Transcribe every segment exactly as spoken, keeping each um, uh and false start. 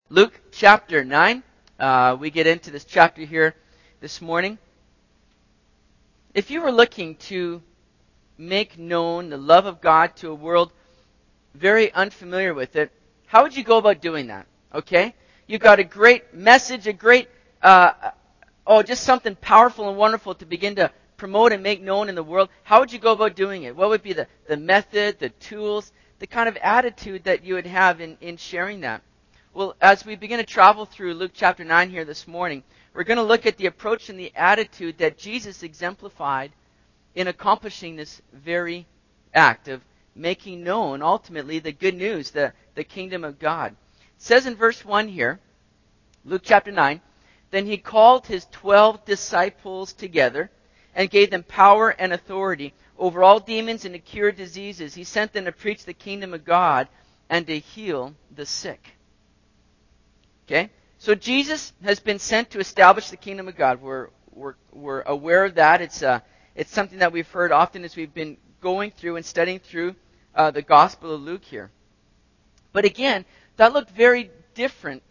Luke chapter nine. Uh, we get into this chapter here this morning. If you were looking to make known the love of God to a world very unfamiliar with it, how would you go about doing that? Okay? You've got a great message, a great, uh, oh, just something powerful and wonderful to begin to promote and make known in the world. How would you go about doing it? What would be the, the method, the tools, the kind of attitude that you would have in, in sharing that? Well, as we begin to travel through Luke chapter nine here this morning, we're going to look at the approach and the attitude that Jesus exemplified in accomplishing this very act of making known, ultimately, the good news, the, the kingdom of God. It says in verse one here, Luke chapter nine, "Then he called his twelve disciples together and gave them power and authority over all demons and to cure diseases. He sent them to preach the kingdom of God and to heal the sick." Okay? So Jesus has been sent to establish the kingdom of God. We're, we're, we're aware of that. It's, uh, it's something that we've heard often as we've been going through and studying through uh, the Gospel of Luke here. But again, that looked very different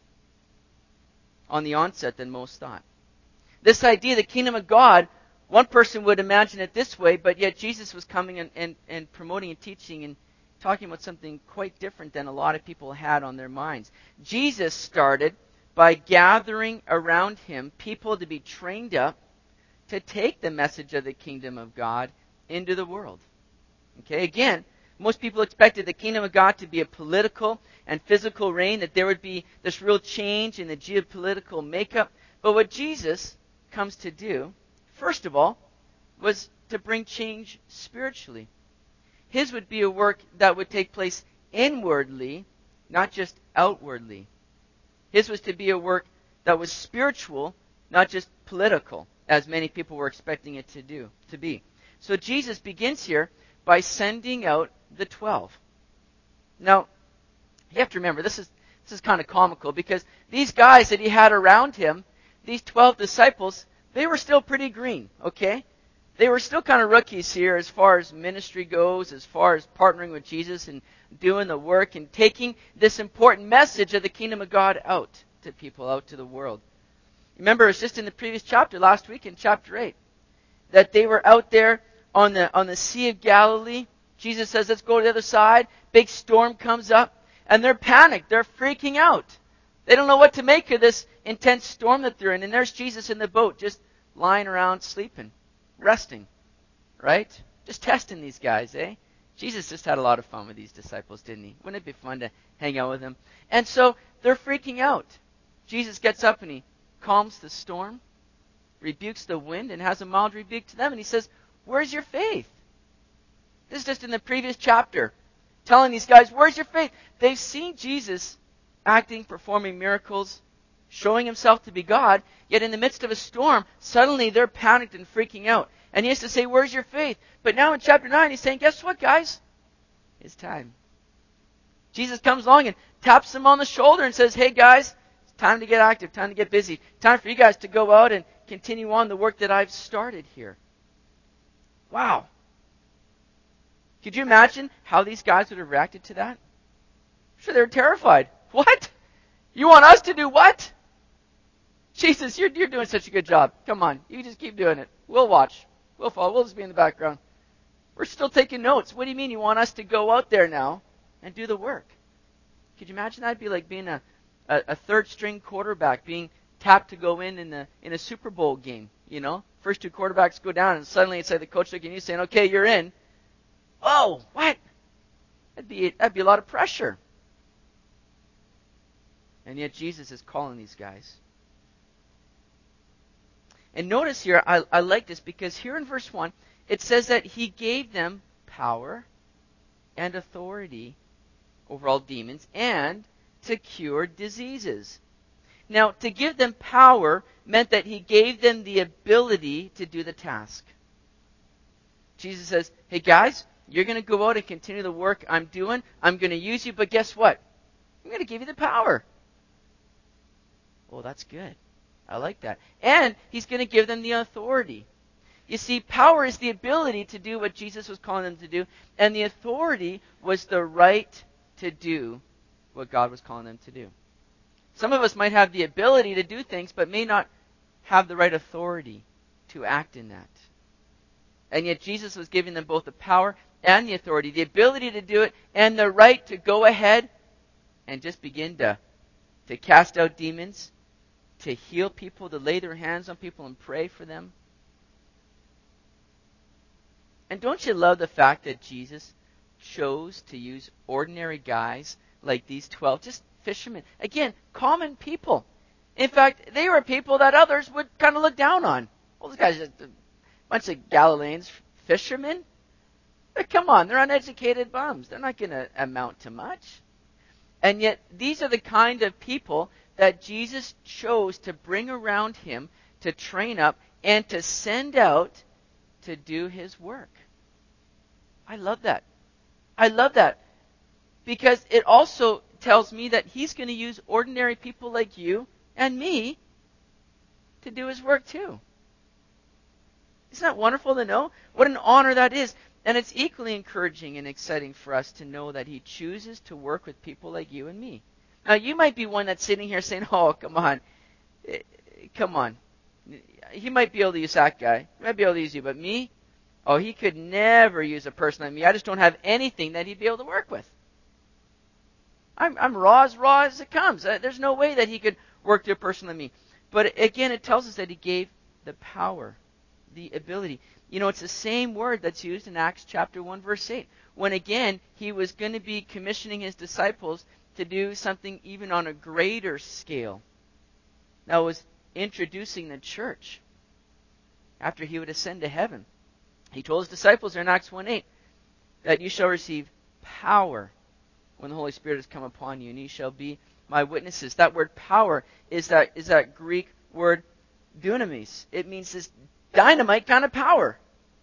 on the onset than most thought. This idea, the kingdom of God, one person would imagine it this way, but yet Jesus was coming and, and, and promoting and teaching and talking about something quite different than a lot of people had on their minds. Jesus started by gathering around him people to be trained up to take the message of the kingdom of God into the world. Okay, again, most people expected the kingdom of God to be a political and physical reign, that there would be this real change in the geopolitical makeup. But what Jesus comes to do, first of all, was to bring change spiritually. His would be a work that would take place inwardly, not just outwardly. His was to be a work that was spiritual, not just political, as many people were expecting it to do, to be. So Jesus begins here by sending out the twelve. Now, you have to remember, this is this is kind of comical, because these guys that he had around him, these twelve disciples, they were still pretty green, okay? They were still kind of rookies here as far as ministry goes, as far as partnering with Jesus and doing the work and taking this important message of the kingdom of God out to people, out to the world. Remember, it was just in the previous chapter, last week in chapter eight, that they were out there on the on the Sea of Galilee. Jesus says, let's go to the other side. Big storm comes up, and they're panicked. They're freaking out. They don't know what to make of this intense storm that they're in. And there's Jesus in the boat, just lying around sleeping, resting, right? Just testing these guys, eh? Jesus just had a lot of fun with these disciples, didn't he? Wouldn't it be fun to hang out with them? And so they're freaking out. Jesus gets up and he calms the storm, rebukes the wind, and has a mild rebuke to them. And he says, where's your faith? This is just in the previous chapter, telling these guys, where's your faith? They've seen Jesus acting, performing miracles, showing himself to be God, yet in the midst of a storm, suddenly they're panicked and freaking out. And he has to say, where's your faith? But now in chapter nine, he's saying, guess what, guys? It's time. Jesus comes along and taps them on the shoulder and says, hey, guys, it's time to get active, time to get busy. Time for you guys to go out and continue on the work that I've started here. Wow. Could you imagine how these guys would have reacted to that? I'm sure they were terrified. What? You want us to do what? Jesus, you're, you're doing such a good job. Come on, you just keep doing it. We'll watch. We'll follow. We'll just be in the background. We're still taking notes. What do you mean you want us to go out there now and do the work? Could you imagine that? It'd be like being a, a, a third-string quarterback being tapped to go in in, the, in a Super Bowl game, you know? First two quarterbacks go down, and suddenly it's like the coach looking at you saying, okay, you're in. Oh, what? That'd be, that'd be a lot of pressure. And yet Jesus is calling these guys. And notice here, I, I like this, because here in verse one, it says that he gave them power and authority over all demons and to cure diseases. Now, to give them power meant that he gave them the ability to do the task. Jesus says, hey guys, you're going to go out and continue the work I'm doing. I'm going to use you, but guess what? I'm going to give you the power. Oh, that's good. I like that. And he's going to give them the authority. You see, power is the ability to do what Jesus was calling them to do, and the authority was the right to do what God was calling them to do. Some of us might have the ability to do things, but may not have the right authority to act in that. And yet Jesus was giving them both the power and the authority, the ability to do it, and the right to go ahead and just begin to, to cast out demons, to heal people, to lay their hands on people and pray for them. And don't you love the fact that Jesus chose to use ordinary guys like these twelve, just fishermen. Again, common people. In fact, they were people that others would kind of look down on. Well, those guys are just a bunch of Galileans, fishermen. But come on, they're uneducated bums. They're not going to amount to much. And yet, these are the kind of people that Jesus chose to bring around him, to train up, and to send out to do his work. I love that. I love that. Because it also tells me that he's going to use ordinary people like you and me to do his work too. Isn't that wonderful to know? What an honor that is. And it's equally encouraging and exciting for us to know that he chooses to work with people like you and me. Now, you might be one that's sitting here saying, oh, come on. Come on. He might be able to use that guy. He might be able to use you. But me? Oh, he could never use a person like me. I just don't have anything that he'd be able to work with. I'm, I'm raw as raw as it comes. There's no way that he could work through a person like me. But again, it tells us that he gave the power, the ability. You know, it's the same word that's used in Acts chapter one, verse eight. When again, he was going to be commissioning his disciples to do something even on a greater scale. That was introducing the church after he would ascend to heaven. He told his disciples there in Acts one eight that you shall receive power when the Holy Spirit has come upon you, and ye shall be my witnesses. That word power is that is that Greek word dunamis. It means this dynamite kind of power.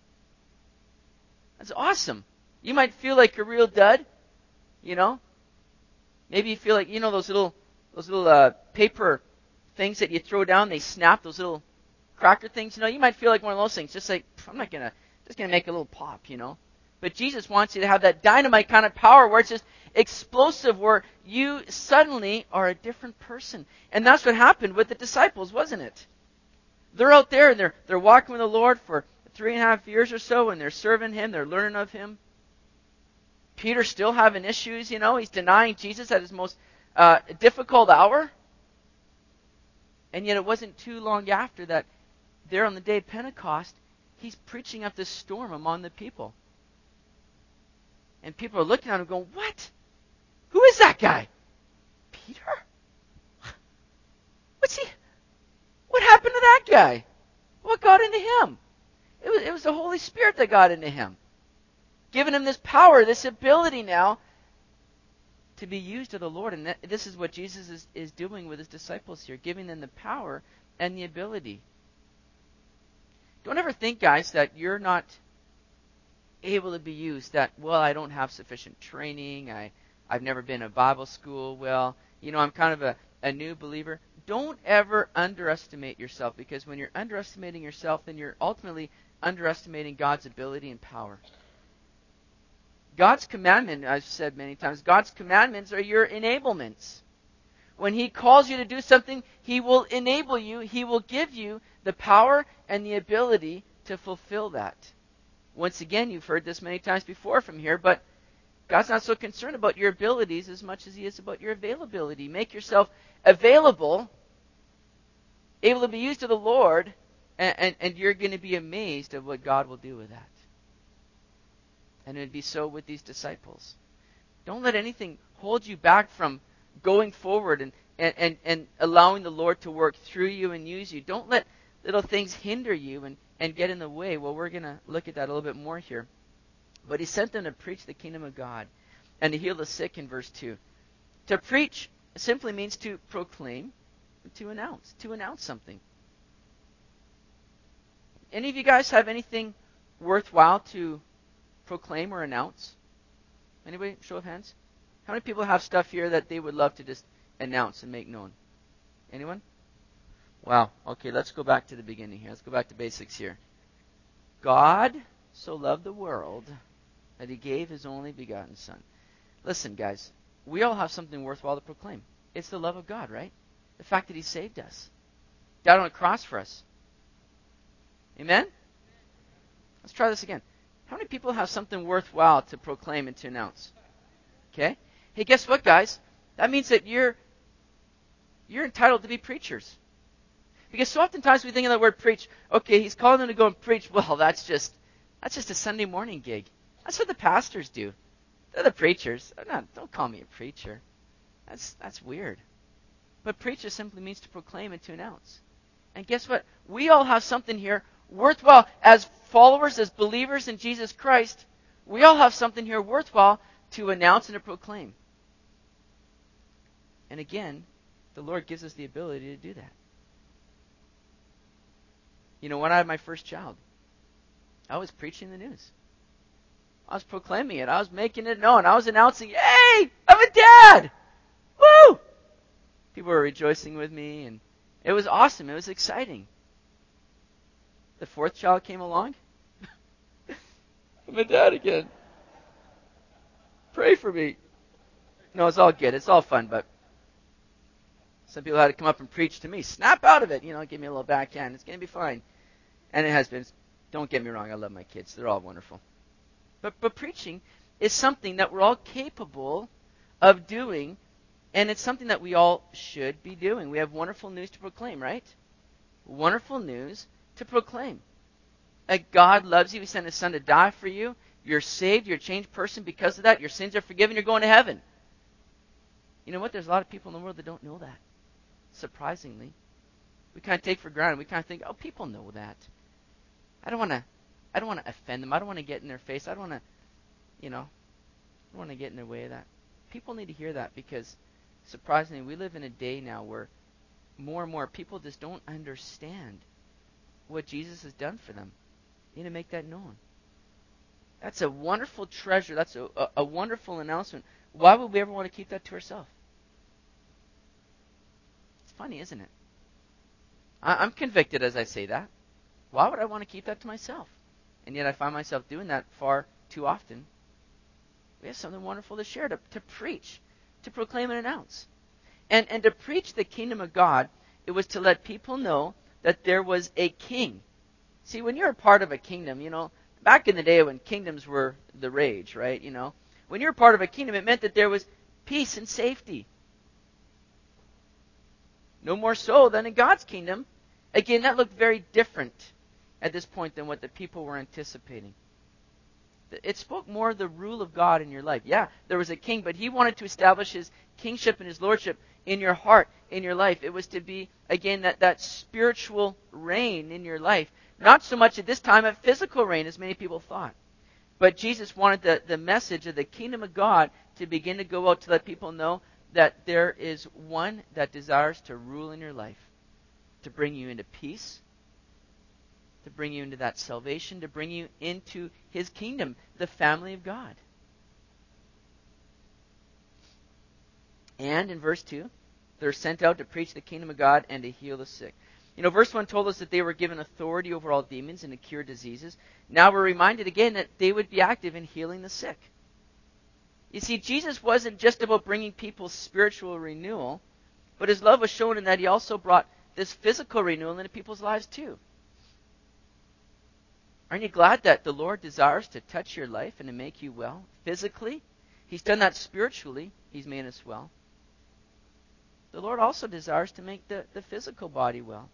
That's awesome. You might feel like a real dud, you know. Maybe you feel like, you know, those little those little uh, paper things that you throw down, they snap, those little cracker things. You know, you might feel like one of those things. Just like, I'm not gonna, just gonna make a little pop, you know. But Jesus wants you to have that dynamite kind of power where it's just explosive, where you suddenly are a different person. And that's what happened with the disciples, wasn't it? They're out there and they're they're walking with the Lord for three and a half years or so, and they're serving him, they're learning of him. Peter's still having issues, you know. He's denying Jesus at his most uh, difficult hour. And yet it wasn't too long after that, there on the day of Pentecost, he's preaching up this storm among the people. And people are looking at him going, what? Who is that guy? Peter? What's he? What happened to that guy? What got into him? It was, it was the Holy Spirit that got into him. Giving him this power, this ability now to be used of the Lord. And that, this is what Jesus is, is doing with his disciples here, giving them the power and the ability. Don't ever think, guys, that you're not able to be used, that, well, I don't have sufficient training, I, I've never been to Bible school, well, you know, I'm kind of a, a new believer. Don't ever underestimate yourself, because when you're underestimating yourself, then you're ultimately underestimating God's ability and power. God's commandment, I've said many times, God's commandments are your enablements. When he calls you to do something, he will enable you, he will give you the power and the ability to fulfill that. Once again, you've heard this many times before from here, but God's not so concerned about your abilities as much as he is about your availability. Make yourself available, able to be used to the Lord, and, and, and you're going to be amazed at what God will do with that. And it would be so with these disciples. Don't let anything hold you back from going forward and, and, and, and allowing the Lord to work through you and use you. Don't let little things hinder you and, and get in the way. Well, we're going to look at that a little bit more here. But he sent them to preach the kingdom of God and to heal the sick in verse two. To preach simply means to proclaim, to announce, to announce something. Any of you guys have anything worthwhile to proclaim or announce? Anybody? Show of hands. How many people have stuff here that they would love to just announce and make known? Anyone? Wow. Okay, let's go back to the beginning here. Let's go back to basics here. God so loved the world that he gave his only begotten Son. Listen, guys, we all have something worthwhile to proclaim. It's the love of God, right? The fact that he saved us. Died on a cross for us. Amen? Let's try this again. How many people have something worthwhile to proclaim and to announce? Okay? Hey, guess what, guys? That means that you're you're entitled to be preachers. Because so oftentimes we think of the word preach, okay, he's calling them to go and preach. Well, that's just that's just a Sunday morning gig. That's what the pastors do. They're the preachers. They're not, don't call me a preacher. That's that's weird. But preacher simply means to proclaim and to announce. And guess what? We all have something here worthwhile. As followers, as believers in Jesus Christ, we all have something here worthwhile to announce and to proclaim. And again, the Lord gives us the ability to do that. You know, when I had my first child, I was preaching the news. I was proclaiming it. I was making it known. I was announcing, hey, I'm a dad! Woo! People were rejoicing with me, and it was awesome. It was exciting. The fourth child came along. I'm a dad again. Pray for me. No, it's all good. It's all fun, but some people had to come up and preach to me. Snap out of it. You know, give me a little backhand. It's going to be fine. And it has been. Don't get me wrong. I love my kids. They're all wonderful. But, but preaching is something that we're all capable of doing, and it's something that we all should be doing. We have wonderful news to proclaim, right? Wonderful news to proclaim. That God loves you. He sent his son to die for you. You're saved. You're a changed person because of that. Your sins are forgiven. You're going to heaven. You know what? There's a lot of people in the world that don't know that. Surprisingly. We kind of take for granted. We kind of think, oh, people know that. I don't want to I don't want to offend them. I don't want to get in their face. I don't want to, you know, I don't want to get in their way of that. People need to hear that because, surprisingly, we live in a day now where more and more people just don't understand what Jesus has done for them. You need to make that known. That's a wonderful treasure. That's a, a, a wonderful announcement. Why would we ever want to keep that to ourselves? It's funny, isn't it? I, I'm convicted as I say that. Why would I want to keep that to myself? And yet I find myself doing that far too often. We have something wonderful to share, to, to preach, to proclaim and announce. And, and to preach the kingdom of God, it was to let people know that there was a king. See, when you're a part of a kingdom, you know, back in the day when kingdoms were the rage, right, you know, when you're a part of a kingdom, it meant that there was peace and safety. No more so than in God's kingdom. Again, that looked very different at this point than what the people were anticipating. It spoke more of the rule of God in your life. Yeah, there was a king, but he wanted to establish his kingship and his lordship in your heart, in your life. It was to be, again, that, that spiritual reign in your life. Not so much at this time a physical reign, as many people thought. But Jesus wanted the, the message of the kingdom of God to begin to go out to let people know that there is one that desires to rule in your life, to bring you into peace, to bring you into that salvation, to bring you into his kingdom, the family of God. And in verse two, they're sent out to preach the kingdom of God and to heal the sick. You know, verse one told us that they were given authority over all demons and to cure diseases. Now we're reminded again that they would be active in healing the sick. You see, Jesus wasn't just about bringing people spiritual renewal, but his love was shown in that he also brought this physical renewal into people's lives too. Aren't you glad that the Lord desires to touch your life and to make you well physically? He's done that spiritually. He's made us well. The Lord also desires to make the, the physical body well.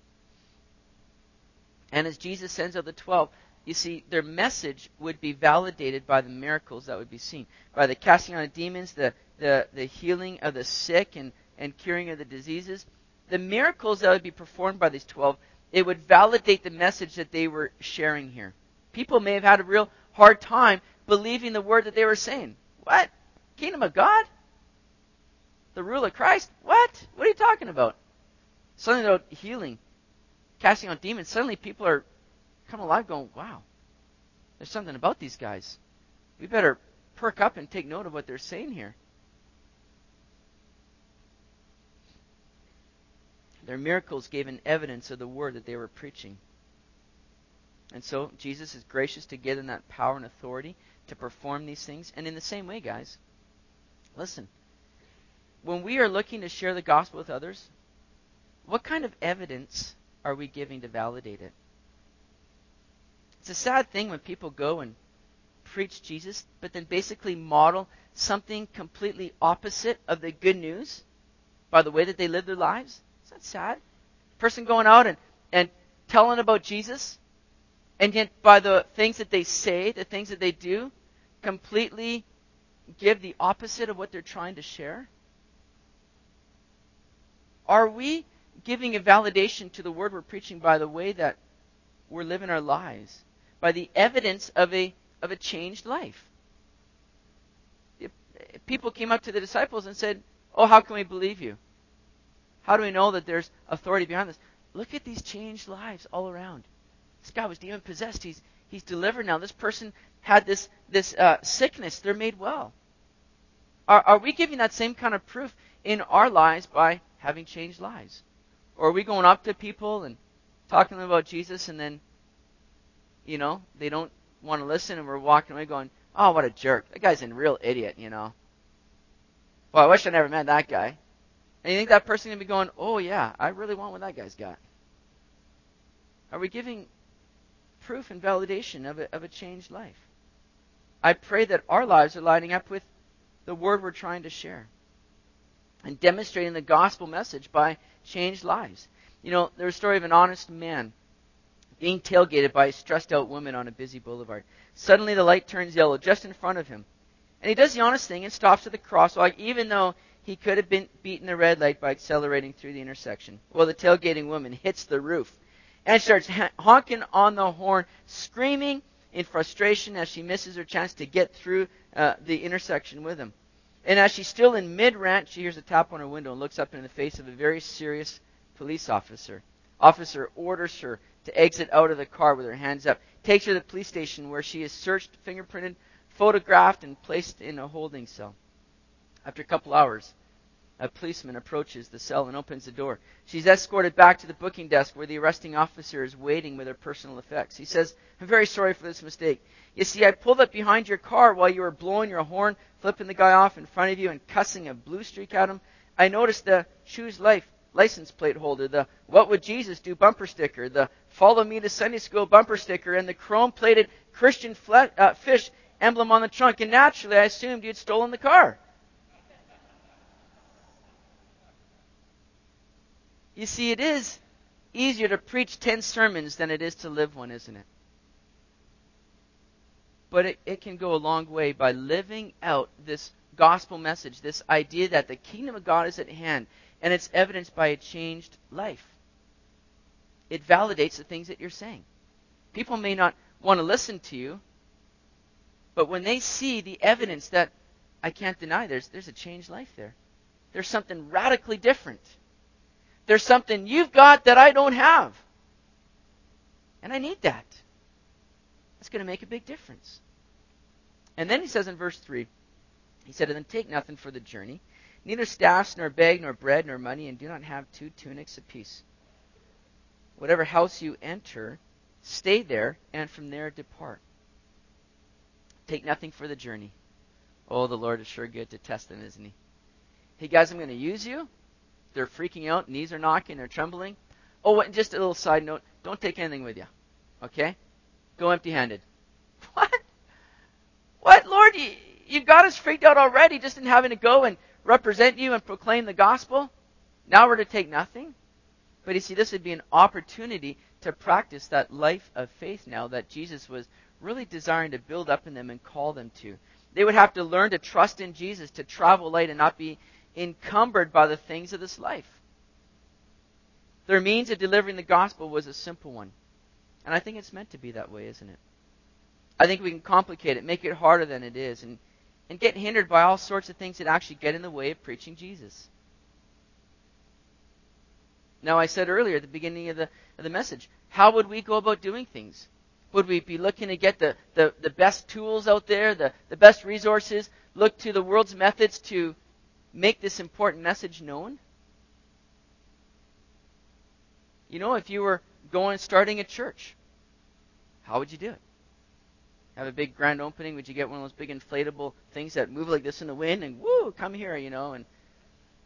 And as Jesus sends out the twelve, you see, their message would be validated by the miracles that would be seen. By the casting out of demons, the, the, the healing of the sick and, and curing of the diseases. The miracles that would be performed by these twelve, it would validate the message that they were sharing here. People may have had a real hard time believing the word that they were saying. What? Kingdom of God? The rule of Christ? What? What are you talking about? Something about healing, casting out demons. Suddenly people are coming alive going, wow, there's something about these guys. We better perk up and take note of what they're saying here. Their miracles gave an evidence of the word that they were preaching. And so Jesus is gracious to give them that power and authority to perform these things. And in the same way, guys, listen, when we are looking to share the gospel with others, what kind of evidence are we giving to validate it? It's a sad thing when people go and preach Jesus, but then basically model something completely opposite of the good news by the way that they live their lives. Is that sad? Person going out and, and telling about Jesus, and yet by the things that they say, the things that they do, completely give the opposite of what they're trying to share? Are we giving a validation to the word we're preaching by the way that we're living our lives, by the evidence of a of a changed life? If people came up to the disciples and said, "Oh, how can we believe you? How do we know that there's authority behind this? Look at these changed lives all around. This guy was demon possessed. He's he's delivered now. This person had this this uh, sickness. They're made well." Are, are we giving that same kind of proof in our lives by having changed lives? Or are we going up to people and talking to them about Jesus, and then, you know, they don't want to listen, and we're walking away going, "Oh, what a jerk. That guy's a real idiot, you know. Well, I wish I never met that guy." And you think that person's going to be going, "Oh, yeah, I really want what that guy's got." Are we giving proof and validation of a, of a changed life? I pray that our lives are lining up with the word we're trying to share and demonstrating the gospel message by changed lives. You know, there's a story of an honest man being tailgated by a stressed out woman on a busy boulevard. Suddenly the light turns yellow just in front of him. And he does the honest thing and stops at the crosswalk, even though he could have been beaten the red light by accelerating through the intersection. Well, the tailgating woman hits the roof and starts honking on the horn, screaming in frustration as she misses her chance to get through uh, the intersection with him. And as she's still in mid-rant, she hears a tap on her window and looks up in the face of a very serious police officer. Officer orders her to exit out of the car with her hands up, takes her to the police station where she is searched, fingerprinted, photographed, and placed in a holding cell. After a couple hours, a policeman approaches the cell and opens the door. She's escorted back to the booking desk where the arresting officer is waiting with her personal effects. He says, "I'm very sorry for this mistake. You see, I pulled up behind your car while you were blowing your horn, flipping the guy off in front of you and cussing a blue streak at him. I noticed the Choose Life license plate holder, the What Would Jesus Do bumper sticker, the Follow Me to Sunday School bumper sticker, and the chrome-plated Christian fle- uh, fish emblem on the trunk. And naturally, I assumed you'd stolen the car." You see, it is easier to preach ten sermons than it is to live one, isn't it? But it, it can go a long way by living out this gospel message, this idea that the kingdom of God is at hand, and it's evidenced by a changed life. It validates the things that you're saying. People may not want to listen to you, but when they see the evidence that I can't deny, there's, there's a changed life there. There's something radically different. There's something you've got that I don't have. And I need that. That's going to make a big difference. And then he says in verse three, he said, "And then take nothing for the journey, neither staffs, nor bag, nor bread, nor money, and do not have two tunics apiece. Whatever house you enter, stay there, and from there depart." Take nothing for the journey. Oh, the Lord is sure good to test them, isn't he? Hey guys, I'm going to use you. They're freaking out, knees are knocking, they're trembling. Oh, and just a little side note, don't take anything with you. Okay? Go empty-handed. What? What, Lord? You, you got us freaked out already just in having to go and represent you and proclaim the gospel? Now we're to take nothing? But you see, this would be an opportunity to practice that life of faith now that Jesus was really desiring to build up in them and call them to. They would have to learn to trust in Jesus, to travel light and not be encumbered by the things of this life. Their means of delivering the gospel was a simple one. And I think it's meant to be that way, isn't it? I think we can complicate it, make it harder than it is, and, and get hindered by all sorts of things that actually get in the way of preaching Jesus. Now, I said earlier at the beginning of the, of the message, how would we go about doing things? Would we be looking to get the, the, the best tools out there, the, the best resources, look to the world's methods to make this important message known? You know, if you were going and starting a church, how would you do it? Have a big grand opening? Would you get one of those big inflatable things that move like this in the wind and woo, come here, you know? And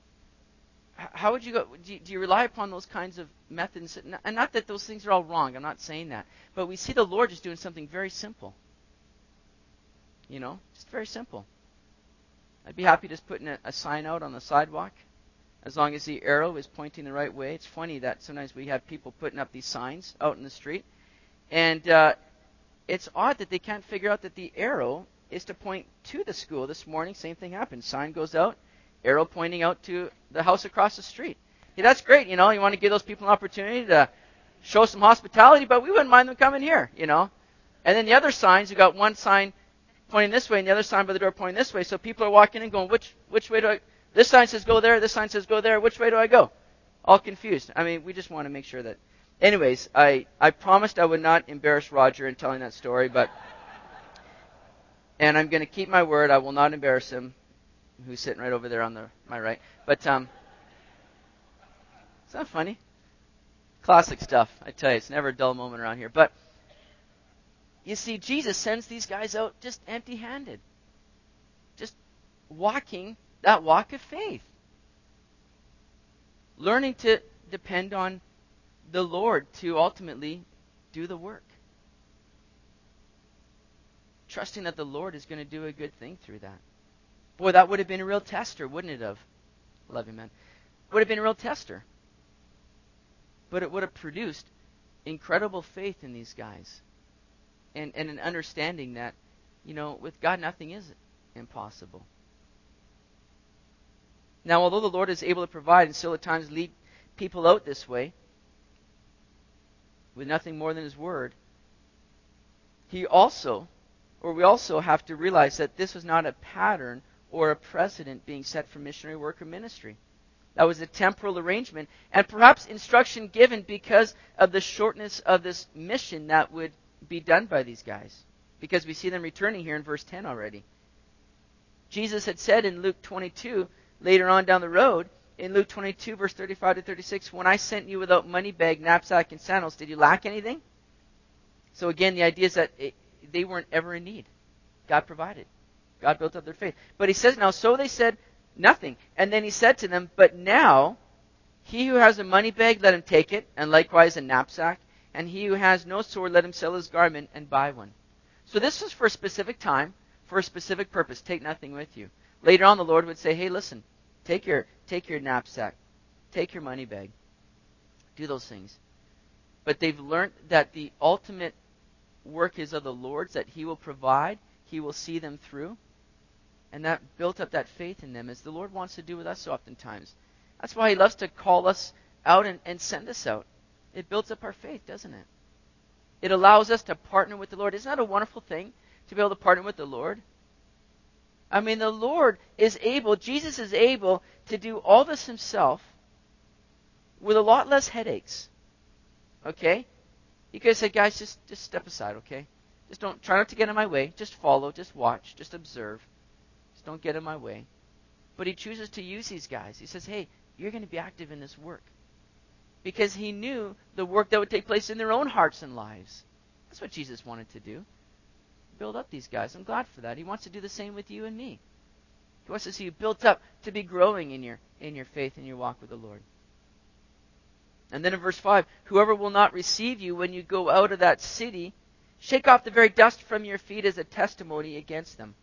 how would you go? Do you, do you rely upon those kinds of methods? And not that those things are all wrong. I'm not saying that. But we see the Lord just doing something very simple. You know, just very simple. I'd be happy just putting a, a sign out on the sidewalk as long as the arrow is pointing the right way. It's funny that sometimes we have people putting up these signs out in the street. And uh, it's odd that they can't figure out that the arrow is to point to the school. This morning, same thing happened. Sign goes out, arrow pointing out to the house across the street. Yeah, that's great, you know. You want to give those people an opportunity to show some hospitality, but we wouldn't mind them coming here, you know. And then the other signs, you got one sign pointing this way and the other sign by the door pointing this way. So people are walking in going, which which way do I... This sign says go there, this sign says go there. Which way do I go? All confused. I mean, we just want to make sure that... Anyways, I, I promised I would not embarrass Roger in telling that story, but... And I'm going to keep my word. I will not embarrass him, who's sitting right over there on the my right. But, um... It's not funny. Classic stuff, I tell you. It's never a dull moment around here. But... You see, Jesus sends these guys out just empty-handed. Just walking that walk of faith. Learning to depend on the Lord to ultimately do the work. Trusting that the Lord is going to do a good thing through that. Boy, that would have been a real tester, wouldn't it have? Love you, man. Would have been a real tester. But it would have produced incredible faith in these guys. And, and an understanding that, you know, with God nothing is impossible. Now, although the Lord is able to provide and still at times lead people out this way, with nothing more than His Word, He also, or we also have to realize that this was not a pattern or a precedent being set for missionary work or ministry. That was a temporal arrangement, and perhaps instruction given because of the shortness of this mission that would be done by these guys, because we see them returning here in verse ten already. Jesus had said in Luke twenty-two, later on down the road, in Luke twenty-two, verse thirty-five to thirty-six, when I sent you without money bag, knapsack, and sandals, did you lack anything? So again, the idea is that it, they weren't ever in need. God provided. God built up their faith. But He says now, so they said nothing. And then He said to them, but now, he who has a money bag, let him take it, and likewise a knapsack. And he who has no sword, let him sell his garment and buy one. So this was for a specific time, for a specific purpose. Take nothing with you. Later on, the Lord would say, hey, listen, take your take your knapsack, take your money bag, do those things. But they've learned that the ultimate work is of the Lord's, that He will provide, He will see them through. And that built up that faith in them, as the Lord wants to do with us oftentimes. That's why He loves to call us out and, and send us out. It builds up our faith, doesn't it? It allows us to partner with the Lord. Isn't that a wonderful thing, to be able to partner with the Lord? I mean, the Lord is able, Jesus is able to do all this Himself with a lot less headaches. Okay? He could have said, guys, just, just step aside, okay? Just don't, try not to get in my way. Just follow, just watch, just observe. Just don't get in my way. But He chooses to use these guys. He says, hey, you're going to be active in this work. Because He knew the work that would take place in their own hearts and lives. That's what Jesus wanted to do. Build up these guys. I'm glad for that. He wants to do the same with you and me. He wants to see you built up to be growing in your in your faith and your walk with the Lord. And then in verse five, whoever will not receive you when you go out of that city, shake off the very dust from your feet as a testimony against them.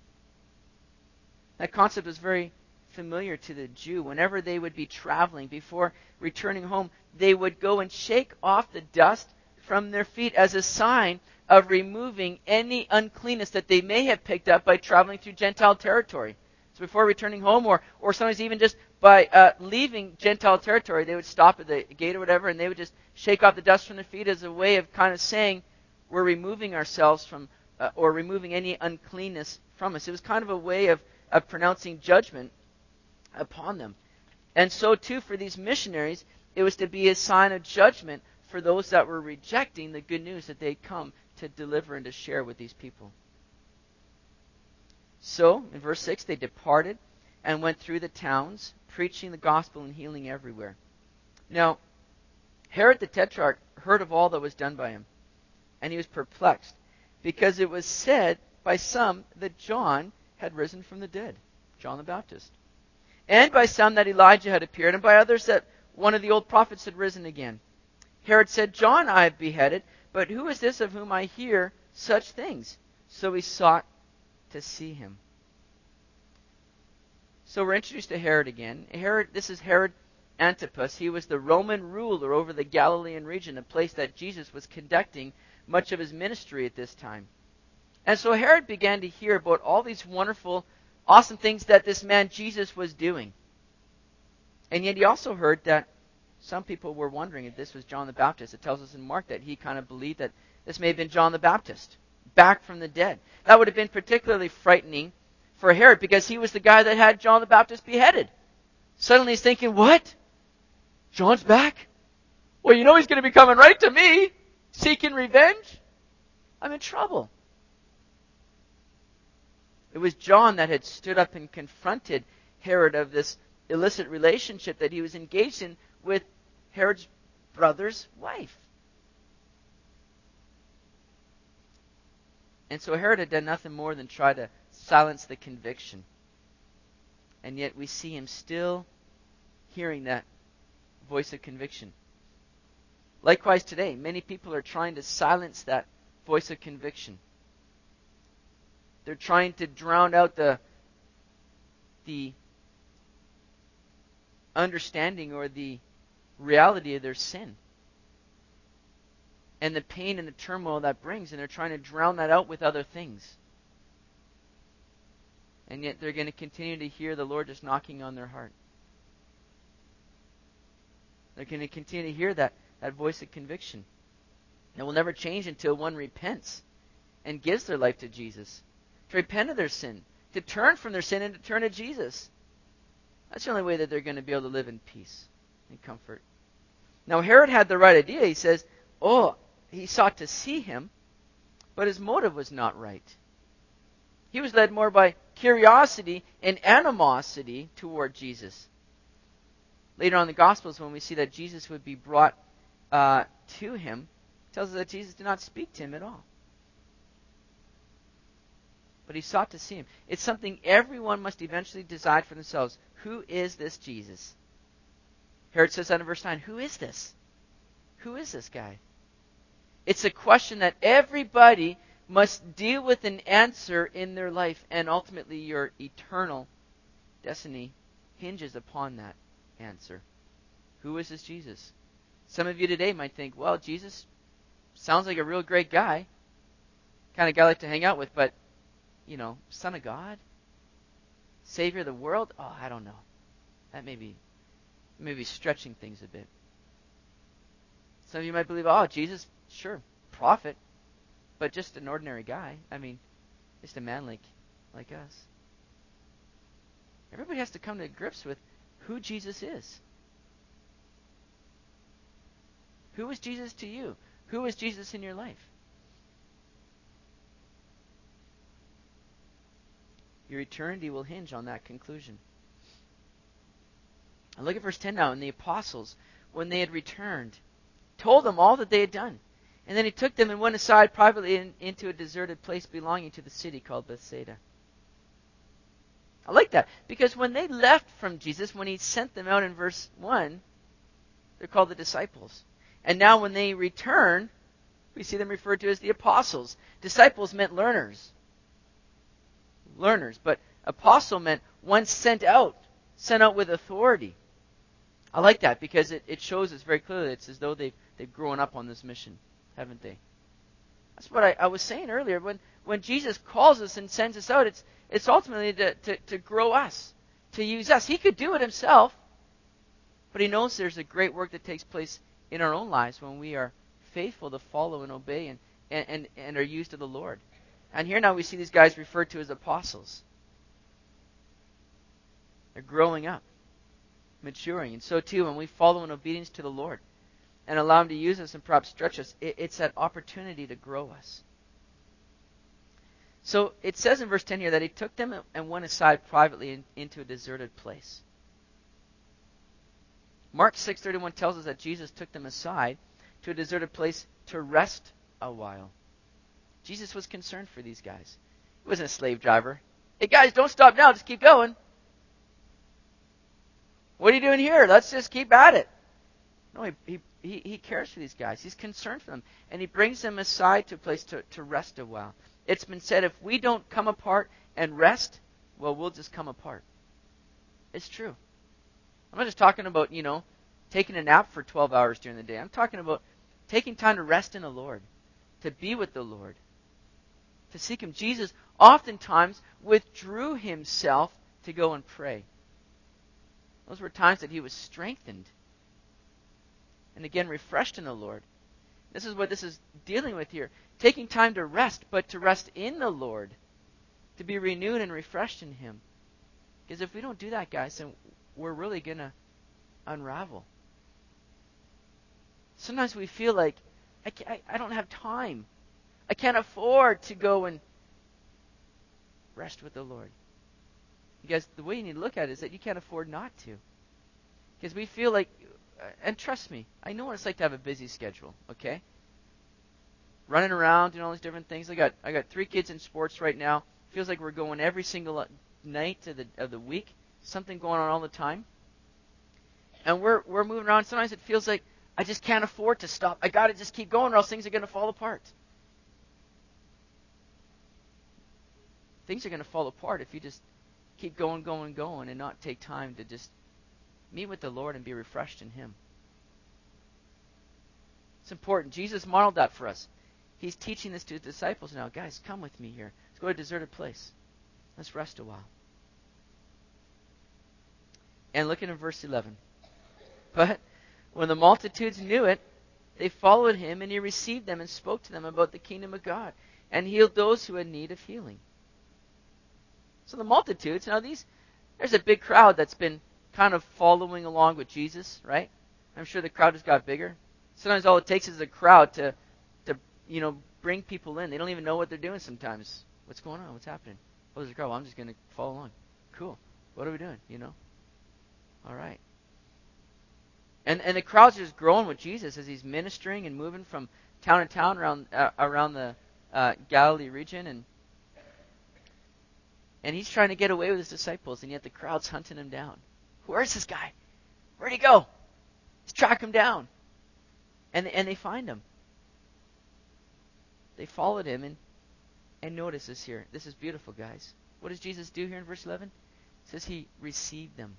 That concept was very familiar to the Jew. Whenever they would be traveling, before returning home, they would go and shake off the dust from their feet as a sign of removing any uncleanness that they may have picked up by traveling through Gentile territory. So before returning home, or, or sometimes even just by uh, leaving Gentile territory, they would stop at the gate or whatever, and they would just shake off the dust from their feet as a way of kind of saying, we're removing ourselves from, uh, or removing any uncleanness from us. It was kind of a way of, of pronouncing judgment upon them. And so too for these missionaries, it was to be a sign of judgment for those that were rejecting the good news that they'd come to deliver and to share with these people. So, in verse six, they departed and went through the towns, preaching the gospel and healing everywhere. Now, Herod the Tetrarch heard of all that was done by him, and he was perplexed, because it was said by some that John had risen from the dead, John the Baptist. and by some that Elijah had appeared, and by others that one of the old prophets had risen again. Herod said, John I have beheaded, but who is this of whom I hear such things? So he sought to see him. So we're introduced to Herod again. Herod, this is Herod Antipas. He was the Roman ruler over the Galilean region, a place that Jesus was conducting much of his ministry at this time. And so Herod began to hear about all these wonderful, awesome things that this man Jesus was doing. And yet he also heard that some people were wondering if this was John the Baptist. It tells us in Mark that he kind of believed that this may have been John the Baptist, back from the dead. That would have been particularly frightening for Herod because he was the guy that had John the Baptist beheaded. Suddenly he's thinking, what? John's back? Well, you know he's going to be coming right to me, seeking revenge. I'm in trouble. It was John that had stood up and confronted Herod of this illicit relationship that he was engaged in with Herod's brother's wife. And so Herod had done nothing more than try to silence the conviction. And yet we see him still hearing that voice of conviction. Likewise today, many people are trying to silence that voice of conviction. They're trying to drown out the the understanding or the reality of their sin and the pain and the turmoil that brings, and they're trying to drown that out with other things. And yet they're going to continue to hear the Lord just knocking on their heart. They're going to continue to hear that, that voice of conviction. It will never change until one repents and gives their life to Jesus. To repent of their sin, to turn from their sin and to turn to Jesus. That's the only way that they're going to be able to live in peace and comfort. Now Herod had the right idea. He says, oh, he sought to see him, but his motive was not right. He was led more by curiosity and animosity toward Jesus. Later on in the Gospels, when we see that Jesus would be brought uh, to him, it tells us that Jesus did not speak to him at all. But he sought to see him. It's something everyone must eventually decide for themselves. Who is this Jesus? Herod says that in verse nine. Who is this? Who is this guy? It's a question that everybody must deal with and answer in their life, and ultimately your eternal destiny hinges upon that answer. Who is this Jesus? Some of you today might think, well, Jesus sounds like a real great guy. Kind of guy I like to hang out with, but you know, Son of God? Savior of the world? Oh, I don't know. That may be, may be stretching things a bit. Some of you might believe, oh, Jesus, sure, prophet, but just an ordinary guy. I mean, just a man like, like us. Everybody has to come to grips with who Jesus is. Who is Jesus to you? Who is Jesus in your life? Your eternity will hinge on that conclusion. And look at verse ten now. And the apostles, when they had returned, told them all that they had done. And then he took them and went aside privately in, into a deserted place belonging to the city called Bethsaida. I like that, because when they left from Jesus, when he sent them out in verse one, they're called the disciples. And now when they return, we see them referred to as the apostles. Disciples meant learners. Learners, but apostle meant one sent out, sent out with authority. I like that because it, it shows us very clearly it's as though they've, they've grown up on this mission, haven't they? That's what I, I was saying earlier. When when Jesus calls us and sends us out, it's it's ultimately to, to, to grow us, to use us. He could do it himself, but he knows there's a great work that takes place in our own lives when we are faithful to follow and obey and, and, and, and are used to the Lord. And here now we see these guys referred to as apostles. They're growing up, maturing. And so too, when we follow in obedience to the Lord and allow him to use us and perhaps stretch us, it, it's that opportunity to grow us. So it says in verse ten here that he took them and went aside privately in, into a deserted place. Mark six thirty-one tells us that Jesus took them aside to a deserted place to rest a while. Jesus was concerned for these guys. He wasn't a slave driver. Hey guys, don't stop now, just keep going. What are you doing here? Let's just keep at it. No, he, he, he cares for these guys. He's concerned for them. And he brings them aside to a place to, to rest a while. It's been said, if we don't come apart and rest, well, we'll just come apart. It's true. I'm not just talking about, you know, taking a nap for twelve hours during the day. I'm talking about taking time to rest in the Lord, to be with the Lord, to seek Him. Jesus oftentimes withdrew Himself to go and pray. Those were times that He was strengthened and again refreshed in the Lord. This is what this is dealing with here. Taking time to rest, but to rest in the Lord, to be renewed and refreshed in Him. Because if we don't do that, guys, then we're really going to unravel. Sometimes we feel like, I, I, I don't have time. I can't afford to go and rest with the Lord. You guys, the way you need to look at it is that you can't afford not to. Because we feel like, and trust me, I know what it's like to have a busy schedule, okay? Running around, doing all these different things. I got I got three kids in sports right now. Feels like we're going every single night of the of the week. Something going on all the time. And we're we're moving around. Sometimes it feels like I just can't afford to stop. I got to just keep going or else things are going to fall apart. Things are going to fall apart if you just keep going, going, going and not take time to just meet with the Lord and be refreshed in Him. It's important. Jesus modeled that for us. He's teaching this to His disciples now. Guys, come with me here. Let's go to a deserted place. Let's rest a while. And look at verse eleven. But when the multitudes knew it, they followed Him, and He received them and spoke to them about the kingdom of God, and healed those who had need of healing. So the multitudes, now these, there's a big crowd that's been kind of following along with Jesus, right? I'm sure the crowd just got bigger. Sometimes all it takes is a crowd to, to you know, bring people in. They don't even know what they're doing sometimes. What's going on? What's happening? Oh, there's a crowd. Well, I'm just going to follow along. Cool. What are we doing? You know? All right. And and the crowds are just growing with Jesus as He's ministering and moving from town to town around uh, around the uh, Galilee region, and and He's trying to get away with His disciples, and yet the crowd's hunting Him down. Where's this guy? Where'd he go? Let's track him down. And and they find him. They followed Him, and and notice this here. This is beautiful, guys. What does Jesus do here in verse eleven? It says He received them.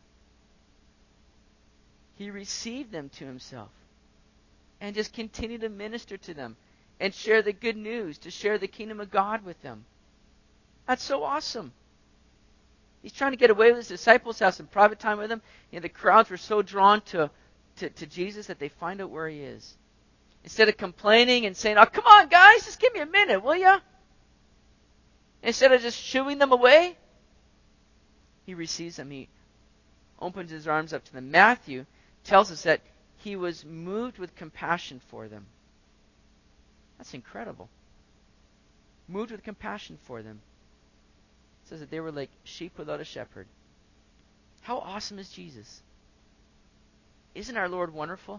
He received them to Himself and just continued to minister to them and share the good news, to share the kingdom of God with them. That's so awesome. He's trying to get away with His disciples, have some private time with Him. You know, the crowds were so drawn to, to, to Jesus that they find out where He is. Instead of complaining and saying, oh, come on, guys, just give me a minute, will ya? Instead of just shooing them away, He receives them. He opens His arms up to them. Matthew tells us that He was moved with compassion for them. That's incredible. Moved with compassion for them. It says that they were like sheep without a shepherd. How awesome is Jesus? Isn't our Lord wonderful?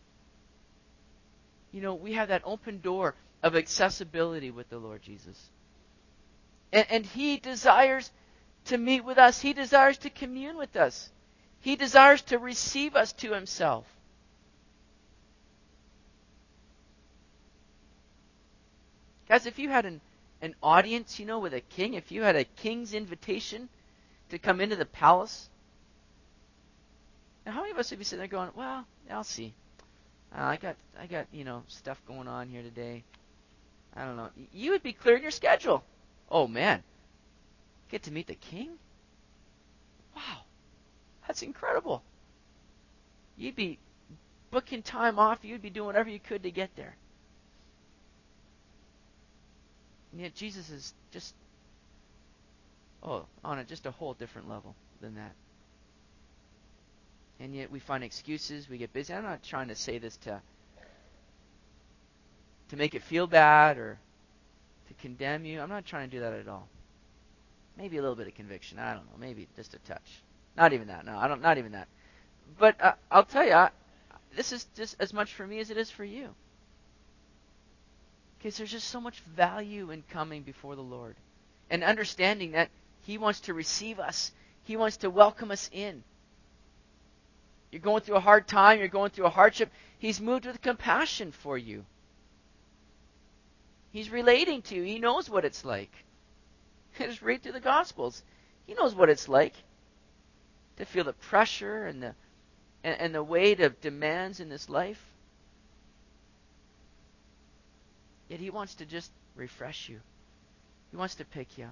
You know, we have that open door of accessibility with the Lord Jesus. And, and He desires to meet with us. He desires to commune with us. He desires to receive us to Himself. Guys, if you had an, an audience, you know, with a king, if you had a king's invitation to come into the palace, now how many of us would be sitting there going, well, I'll see. Uh, I got, I got, you know, stuff going on here today. I don't know. You would be clearing your schedule. Oh, man. Get to meet the king? Wow. That's incredible. You'd be booking time off. You'd be doing whatever you could to get there. And yet Jesus is just, oh, on a, just a whole different level than that. And yet we find excuses. We get busy. I'm not trying to say this to to make it feel bad or to condemn you. I'm not trying to do that at all. Maybe a little bit of conviction. I don't know. Maybe just a touch. Not even that. No, I don't. Not even that. But uh, I'll tell you, I, this is just as much for me as it is for you. Because there's just so much value in coming before the Lord and understanding that He wants to receive us. He wants to welcome us in. You're going through a hard time. You're going through a hardship. He's moved with compassion for you. He's relating to you. He knows what it's like. Just read through the Gospels. He knows what it's like to feel the pressure and the and, and the weight of demands in this life. Yet he wants to just refresh you. He wants to pick you up.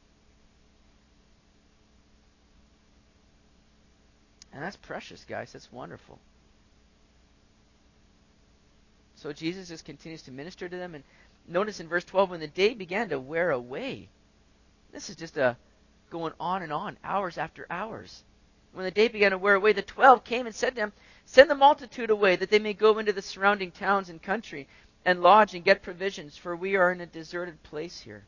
And that's precious, guys. That's wonderful. So Jesus just continues to minister to them. And notice in verse twelve, when the day began to wear away. This is just a going on and on, hours after hours. When the day began to wear away, the twelve came and said to him, send the multitude away, that they may go into the surrounding towns and country, and lodge and get provisions, for we are in a deserted place here.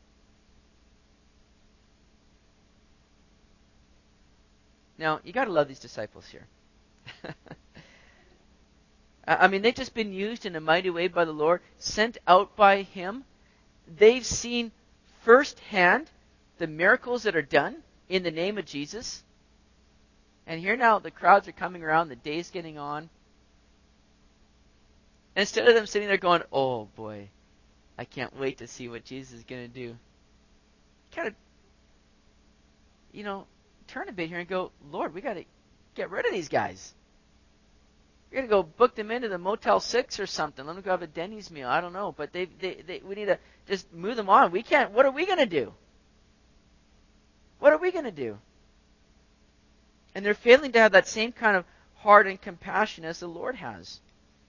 Now, you got to love these disciples here. I mean, they've just been used in a mighty way by the Lord, sent out by Him. They've seen firsthand the miracles that are done in the name of Jesus. And here now, the crowds are coming around, the day's getting on. And instead of them sitting there going, oh boy, I can't wait to see what Jesus is going to do. Kind of, you know, turn a bit here and go, Lord, we got to get rid of these guys. We're going to go book them into the Motel six or something. Let them go have a Denny's meal. I don't know. But they, they, they, we need to just move them on. We can't. What are we going to do? What are we going to do? And they're failing to have that same kind of heart and compassion as the Lord has.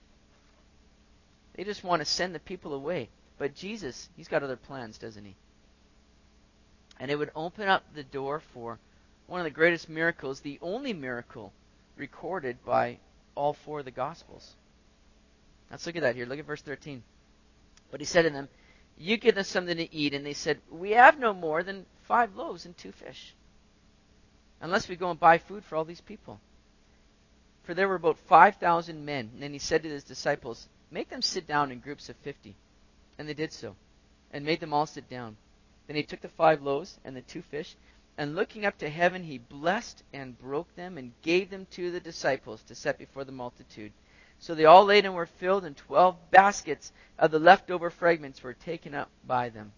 They just want to send the people away. But Jesus, He's got other plans, doesn't He? And it would open up the door for one of the greatest miracles, the only miracle recorded by all four of the Gospels. Let's look at that here. Look at verse thirteen. But He said to them, you give them something to eat. And they said, we have no more than five loaves and two fish, unless we go and buy food for all these people. For there were about five thousand men. And then He said to His disciples, make them sit down in groups of fifty. And they did so, and made them all sit down. Then He took the five loaves and the two fish, and looking up to heaven, He blessed and broke them and gave them to the disciples to set before the multitude. So they all ate and were filled, and twelve baskets of the leftover fragments were taken up by them.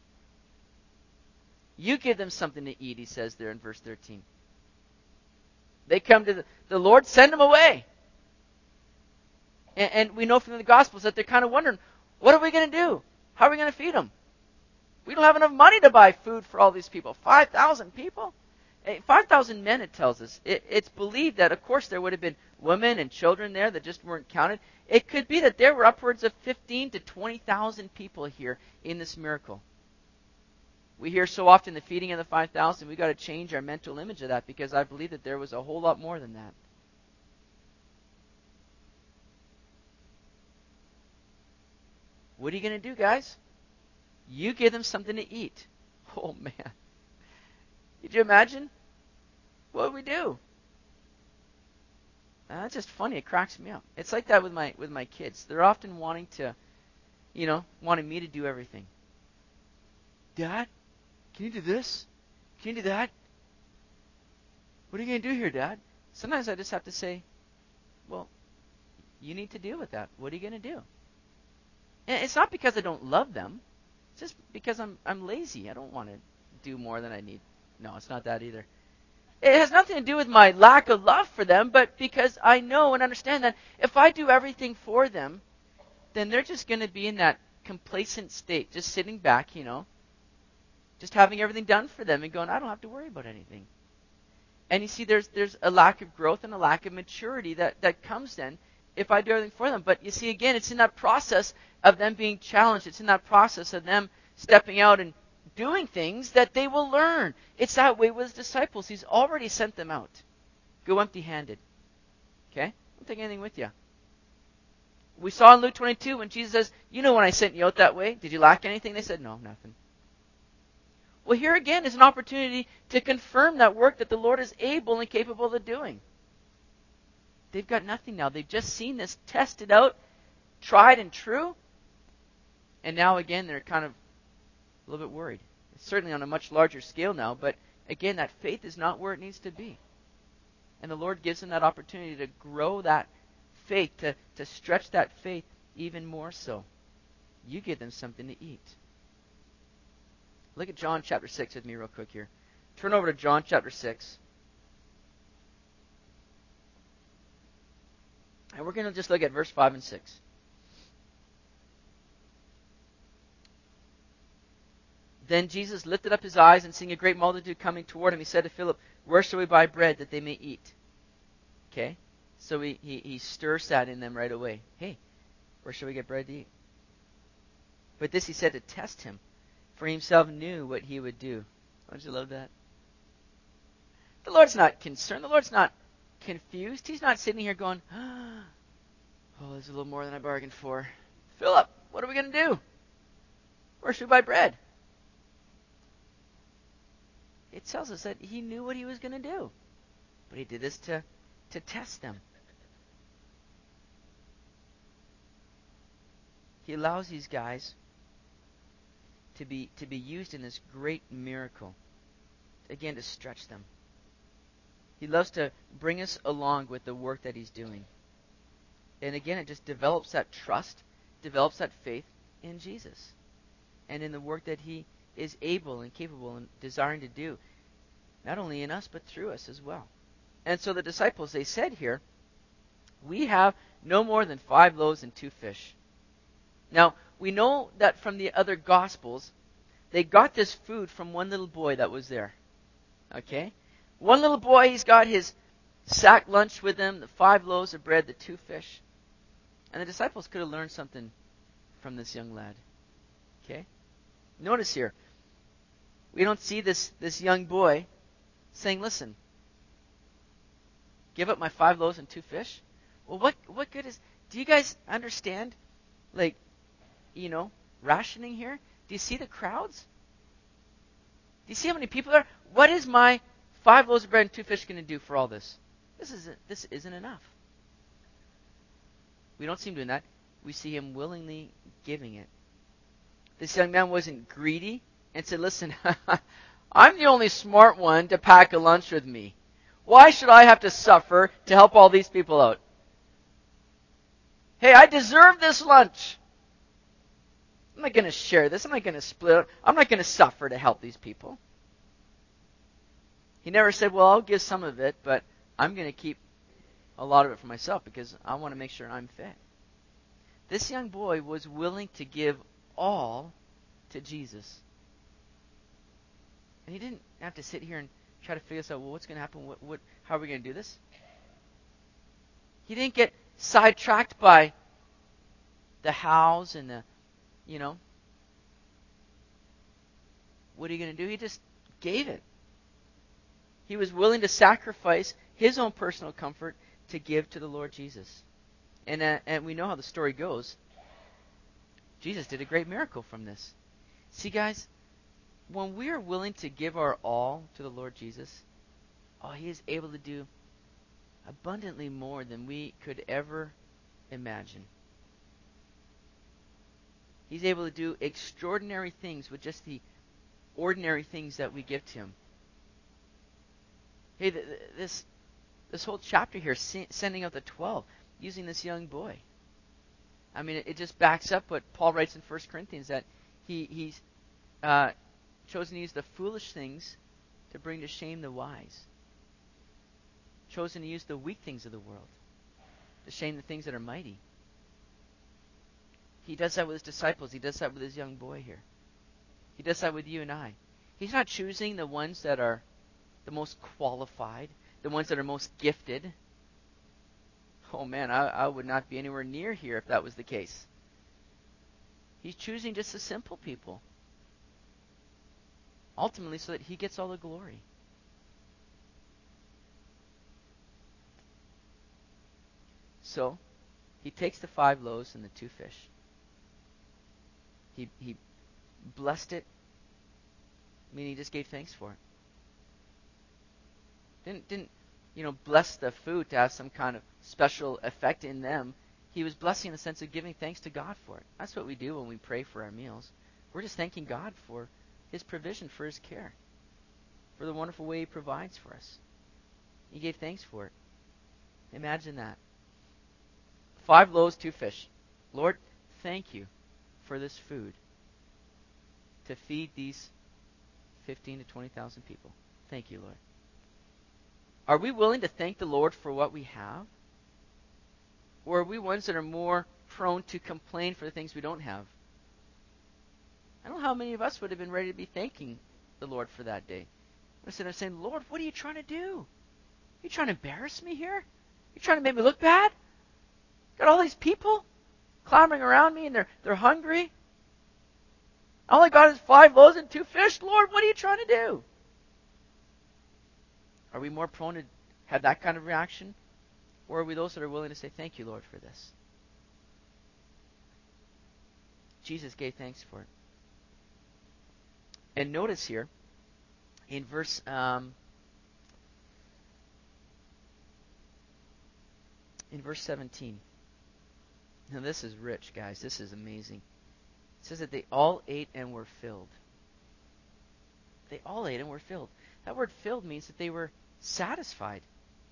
You give them something to eat, He says there in verse thirteen. They come to the, the Lord, send them away. And, and we know from the Gospels that they're kind of wondering, what are we going to do? How are we going to feed them? We don't have enough money to buy food for all these people. five thousand people? five thousand men, it tells us. It, it's believed that, of course, there would have been women and children there that just weren't counted. It could be that there were upwards of fifteen to twenty thousand people here in this miracle. We hear so often the feeding of the five thousand. We've got to change our mental image of that, because I believe that there was a whole lot more than that. What are you going to do, guys? You give them something to eat. Oh, man. Could you imagine? What would we do? Uh, that's just funny. It cracks me up. It's like that with my with my kids. They're often wanting to, you know, wanting me to do everything. Dad, can you do this? Can you do that? What are you going to do here, Dad? Sometimes I just have to say, well, you need to deal with that. What are you going to do? And it's not because I don't love them. It's just because I'm I'm lazy. I don't want to do more than I need. No, it's not that either. It has nothing to do with my lack of love for them, but because I know and understand that if I do everything for them, then they're just going to be in that complacent state, just sitting back, you know, just having everything done for them and going, I don't have to worry about anything. And you see, there's there's a lack of growth and a lack of maturity that, that comes then if I do everything for them. But you see, again, it's in that process of them being challenged. It's in that process of them stepping out and doing things that they will learn. It's that way with His disciples. He's already sent them out. Go empty-handed. Okay? Don't take anything with you. We saw in Luke twenty-two when Jesus says, you know when I sent you out that way, did you lack anything? They said, no, nothing. Well, here again is an opportunity to confirm that work that the Lord is able and capable of doing. They've got nothing now. They've just seen this tested out, tried and true, and now again they're kind of a little bit worried. It's certainly on a much larger scale now, but again, that faith is not where it needs to be. And the Lord gives them that opportunity to grow that faith, to, to stretch that faith even more so. You give them something to eat. Look at John chapter six with me real quick here. Turn over to John chapter six. And we're going to just look at verse five and six. Then Jesus lifted up his eyes, and seeing a great multitude coming toward him, he said to Philip, "Where shall we buy bread that they may eat?" Okay? So he, he, he stirs that in them right away. Hey, where shall we get bread to eat? But this he said to test him, for he himself knew what he would do. Don't you love that? The Lord's not concerned. The Lord's not confused. He's not sitting here going, oh, there's a little more than I bargained for. Philip, what are we going to do? Where should we buy bread? It tells us that he knew what he was going to do. But he did this to, to test them. He allows these guys to be to be used in this great miracle. Again, to stretch them. He loves to bring us along with the work that he's doing. And again, it just develops that trust, develops that faith in Jesus. And in the work that he is able and capable and desiring to do, not only in us, but through us as well. And so the disciples, they said here, we have no more than five loaves and two fish. Now, we know that from the other Gospels, they got this food from one little boy that was there. Okay? One little boy, he's got his sack lunch with him, the five loaves of bread, the two fish. And the disciples could have learned something from this young lad. Okay? Notice here, we don't see this, this young boy saying, listen, give up my five loaves and two fish? Well, what what good is... Do you guys understand, like, you know, rationing here? Do you see the crowds? Do you see how many people there are? What is my five loaves of bread and two fish going to do for all this? This isn't, this isn't enough. We don't see him doing that. We see him willingly giving it. This young man wasn't greedy and said, listen, I'm the only smart one to pack a lunch with me. Why should I have to suffer to help all these people out? Hey, I deserve this lunch. I'm not going to share this. I'm not going to split it. I'm not going to suffer to help these people. He never said, well, I'll give some of it, but I'm going to keep a lot of it for myself because I want to make sure I'm fed. This young boy was willing to give all to Jesus. And he didn't have to sit here and try to figure this out. Well, what's going to happen? What, what, how are we going to do this? He didn't get sidetracked by the hows and the, you know, what are you going to do? He just gave it. He was willing to sacrifice his own personal comfort to give to the Lord Jesus. And, uh, and we know how the story goes. Jesus did a great miracle from this. See, guys, when we are willing to give our all to the Lord Jesus, oh, he is able to do abundantly more than we could ever imagine. He's able to do extraordinary things with just the ordinary things that we give to him. Hey, th- th- this this whole chapter here, se- sending out the twelve, using this young boy. I mean, it, it just backs up what Paul writes in First Corinthians, that he he's uh, chosen to use the foolish things to bring to shame the wise. Chosen to use the weak things of the world to shame the things that are mighty. He does that with his disciples. He does that with his young boy here. He does that with you and I. He's not choosing the ones that are the most qualified, the ones that are most gifted. Oh man, I, I would not be anywhere near here if that was the case. He's choosing just the simple people. Ultimately so that he gets all the glory. So, he takes the five loaves and the two fish. He he blessed it, meaning he just gave thanks for it. Didn't didn't you know bless the food to have some kind of special effect in them. He was blessing in the sense of giving thanks to God for it. That's what we do when we pray for our meals. We're just thanking God for his provision, for his care, for the wonderful way he provides for us. He gave thanks for it. Imagine that. Five loaves, two fish. Lord, thank you for this food to feed these fifteen to twenty thousand people. Thank you, Lord. Are we willing to thank the Lord for what we have? Or are we ones that are more prone to complain for the things we don't have? I don't know how many of us would have been ready to be thanking the Lord for that day. I'm sitting there saying, Lord, what are you trying to do? Are you trying to embarrass me here? Are you trying to make me look bad? Got all these people clamoring around me and they're they're hungry. All I got is five loaves and two fish. Lord, what are you trying to do? Are we more prone to have that kind of reaction? Or are we those that are willing to say, thank you, Lord, for this? Jesus gave thanks for it. And notice here, in verse um, in verse seventeen. Now this is rich, guys. This is amazing. It says that they all ate and were filled. They all ate and were filled. That word filled means that they were satisfied.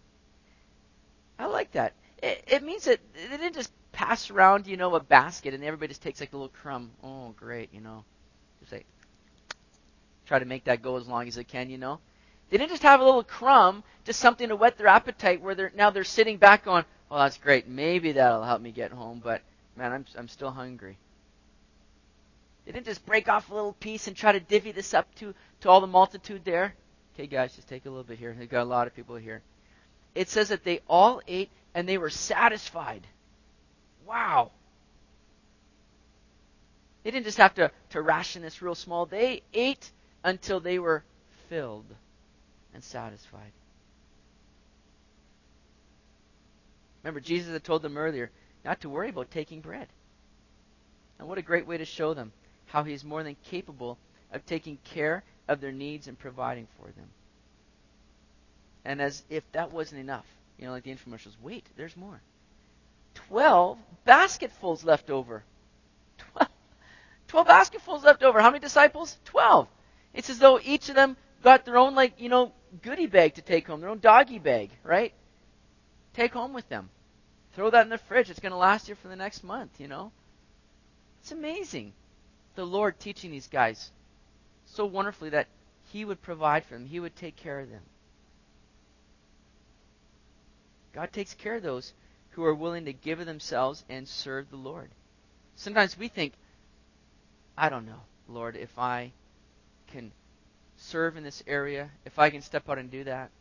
I like that. It, it means that they didn't just pass around, you know, a basket and everybody just takes like a little crumb. Oh, great, you know. Just like try to make that go as long as they can, you know. They didn't just have a little crumb, just something to whet their appetite where they're now they're sitting back on, well, that's great. Maybe that'll help me get home, but man, I'm I'm still hungry. They didn't just break off a little piece and try to divvy this up to, to all the multitude there. Okay, guys, just take a little bit here. They've got a lot of people here. It says that they all ate and they were satisfied. Wow. They didn't just have to, to ration this real small. They ate until they were filled and satisfied. Remember, Jesus had told them earlier not to worry about taking bread. And what a great way to show them how He's more than capable of taking care of their needs and providing for them. And as if that wasn't enough, you know, like the infomercials, wait, there's more. Twelve basketfuls left over. Twelve, Twelve basketfuls left over. How many disciples? Twelve. It's as though each of them got their own, like, you know, goodie bag to take home, their own doggy bag, right? Take home with them. Throw that in the fridge. It's going to last you for the next month, you know. It's amazing. The Lord teaching these guys so wonderfully that He would provide for them. He would take care of them. God takes care of those who are willing to give of themselves and serve the Lord. Sometimes we think, I don't know, Lord, if I can serve in this area, if I can step out and do that.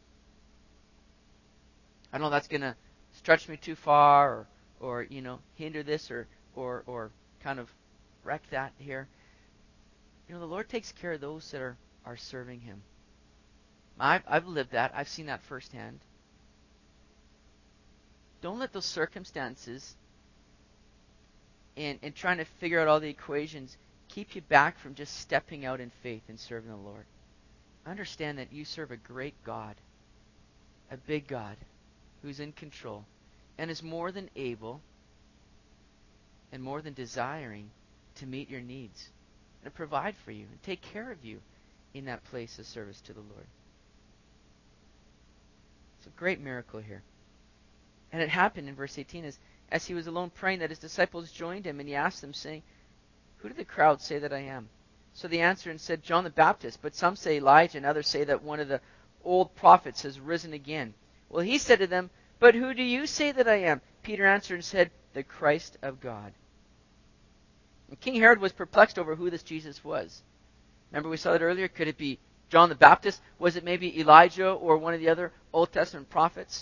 I don't know, that's going to stretch me too far or, or you know, hinder this or, or, or kind of wreck that here. You know, the Lord takes care of those that are, are serving Him. I've, I've lived that. I've seen that firsthand. Don't let those circumstances and, and trying to figure out all the equations keep you back from just stepping out in faith and serving the Lord. Understand that you serve a great God, a big God who's in control and is more than able and more than desiring to meet your needs and provide for you and take care of you in that place of service to the Lord. It's a great miracle here. And it happened in verse eighteen as, as he was alone praying that his disciples joined him, and he asked them, saying, who do the crowd say that I am? So they answered and said, John the Baptist, but some say Elijah, and others say that one of the old prophets has risen again. Well, he said to them, but who do you say that I am? Peter answered and said, the Christ of God. And King Herod was perplexed over who this Jesus was. Remember we saw that earlier? Could it be John the Baptist? Was it maybe Elijah or one of the other Old Testament prophets?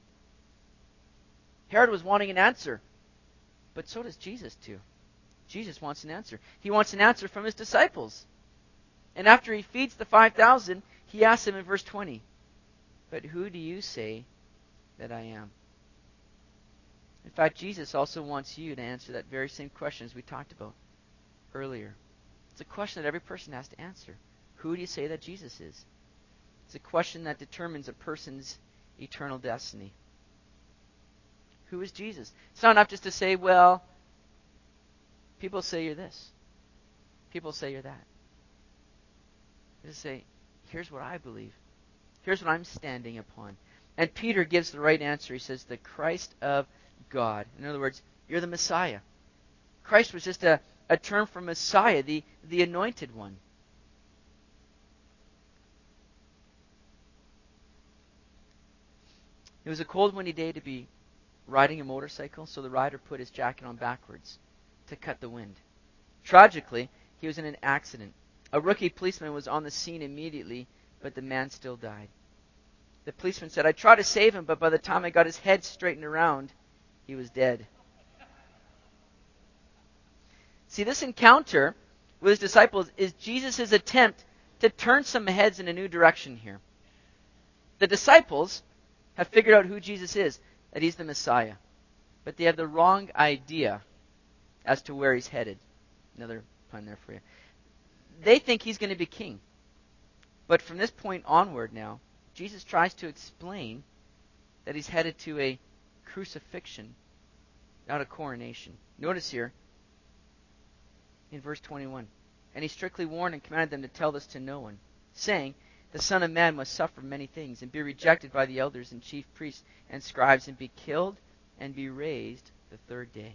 Herod was wanting an answer, but so does Jesus too. Jesus wants an answer. He wants an answer from His disciples. And after He feeds the five thousand, He asks them in verse twenty, but who do you say that I am? In fact, Jesus also wants you to answer that very same question as we talked about earlier. It's a question that every person has to answer. Who do you say that Jesus is? It's a question that determines a person's eternal destiny. Who is Jesus? It's not enough just to say, well, people say you're this. People say you're that. You just say, here's what I believe. Here's what I'm standing upon. And Peter gives the right answer. He says, the Christ of God. In other words, you're the Messiah. Christ was just a, a term for Messiah, the, the anointed one. It was a cold, windy day to be riding a motorcycle, so the rider put his jacket on backwards to cut the wind. Tragically, he was in an accident. A rookie policeman was on the scene immediately, but the man still died. The policeman said, I tried to save him, but by the time I got his head straightened around, he was dead. See, this encounter with his disciples is Jesus' attempt to turn some heads in a new direction here. The disciples have figured out who Jesus is, that he's the Messiah. But they have the wrong idea as to where he's headed. Another pun there for you. They think he's going to be king. But from this point onward now, Jesus tries to explain that he's headed to a crucifixion, not a coronation. Notice here, in verse twenty-one, and he strictly warned and commanded them to tell this to no one, saying, the Son of Man must suffer many things, and be rejected by the elders and chief priests and scribes, and be killed, and be raised the third day.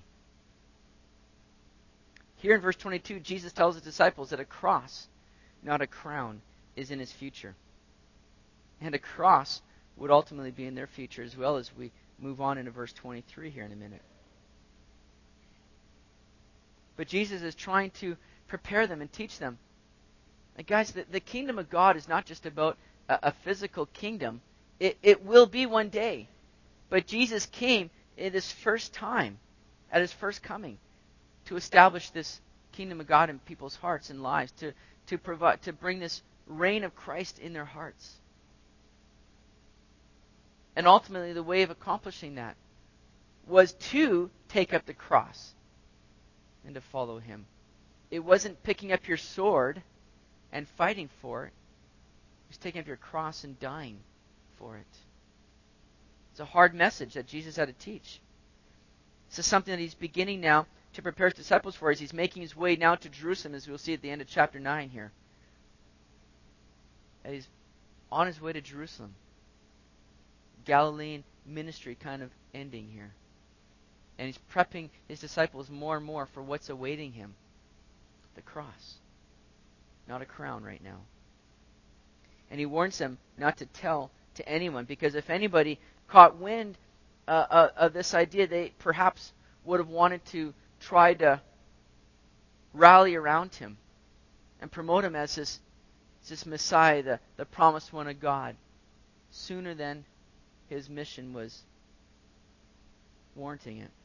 Here in verse twenty-two, Jesus tells his disciples that a cross, not a crown, is in his future. And a cross would ultimately be in their future as well, as we move on into verse twenty-three here in a minute. But Jesus is trying to prepare them and teach them. And guys, the, the kingdom of God is not just about a, a physical kingdom. It, it will be one day. But Jesus came in his first time, at his first coming, to establish this kingdom of God in people's hearts and lives, to, to provide, to bring this reign of Christ in their hearts. And ultimately, the way of accomplishing that was to take up the cross and to follow him. It wasn't picking up your sword and fighting for it. It was taking up your cross and dying for it. It's a hard message that Jesus had to teach. This is something that he's beginning now to prepare his disciples for as he's making his way now to Jerusalem, as we'll see at the end of chapter nine here. And he's on his way to Jerusalem. Galilean ministry kind of ending here. And he's prepping his disciples more and more for what's awaiting him. The cross. Not a crown right now. And he warns them not to tell to anyone, because if anybody caught wind uh, uh, of this idea, they perhaps would have wanted to try to rally around him and promote him as this, this Messiah, the, the promised one of God, sooner than his mission was warranting it.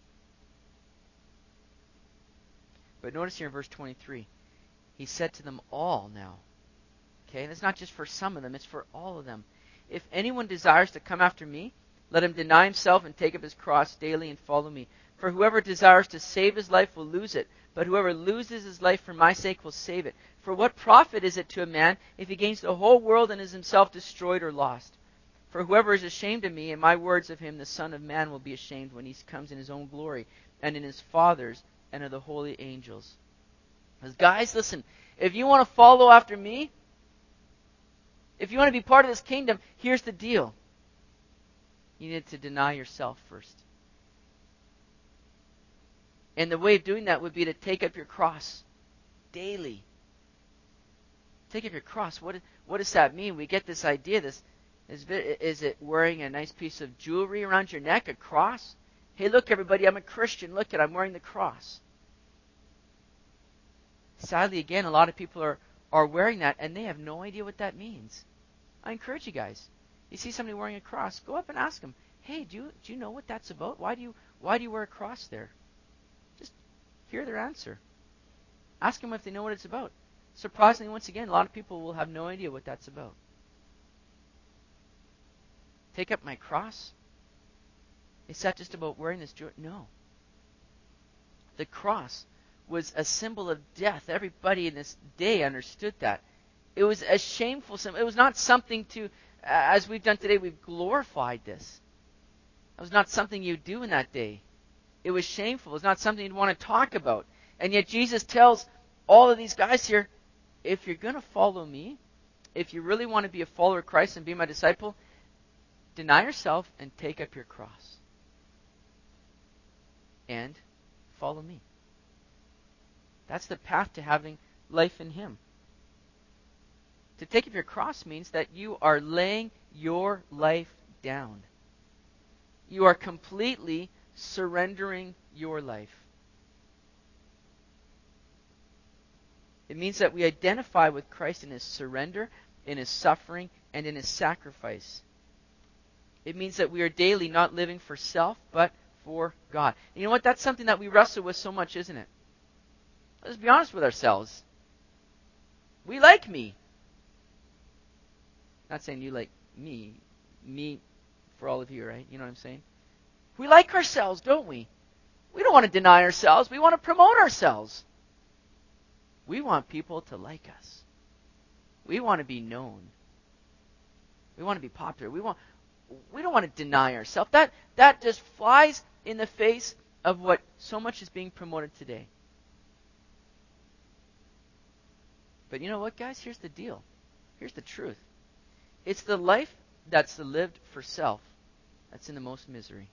But notice here in verse twenty-three, he said to them all now. Okay, and it's not just for some of them, it's for all of them. If anyone desires to come after me, let him deny himself and take up his cross daily and follow me. For whoever desires to save his life will lose it, but whoever loses his life for my sake will save it. For what profit is it to a man if he gains the whole world and is himself destroyed or lost? For whoever is ashamed of me and my words of him, the Son of Man will be ashamed when he comes in his own glory and in his Father's and of the holy angels. Because guys, listen, if you want to follow after me, if you want to be part of this kingdom, here's the deal. You need to deny yourself first. And the way of doing that would be to take up your cross daily. Take up your cross. What, what does that mean? We get this idea. This is, is it wearing a nice piece of jewelry around your neck, a cross? Hey, look, everybody, I'm a Christian. Look at, I'm wearing the cross. Sadly, again, a lot of people are, are wearing that, and they have no idea what that means. I encourage you guys. You see somebody wearing a cross, go up and ask them, hey, do you, do you know what that's about? Why do you, why do you wear a cross there? Just hear their answer. Ask them if they know what it's about. Surprisingly, once again, a lot of people will have no idea what that's about. Take up my cross? Is that just about wearing this jewelry? No. The cross was a symbol of death. Everybody in this day understood that. It was a shameful symbol. It was not something to, uh, as we've done today, we've glorified this. It was not something you do in that day. It was shameful. It was not something you'd want to talk about. And yet Jesus tells all of these guys here, if you're going to follow me, if you really want to be a follower of Christ and be my disciple, Deny yourself and take up your cross. And follow me. That's the path to having life in Him. To take up your cross means that you are laying your life down. You are completely surrendering your life. It means that we identify with Christ in His surrender, in His suffering, and in His sacrifice. It means that we are daily not living for self, but for God. And you know what? That's something that we wrestle with so much, isn't it? Let's be honest with ourselves. We like me. Not saying you like me. Me for all of you, right? You know what I'm saying? We like ourselves, don't we? We don't want to deny ourselves. We want to promote ourselves. We want people to like us. We want to be known. We want to be popular. We want we don't want to deny ourselves. That that just flies in the face of what so much is being promoted today. But you know what, guys? Here's the deal. Here's the truth. It's the life that's lived for self that's in the most misery.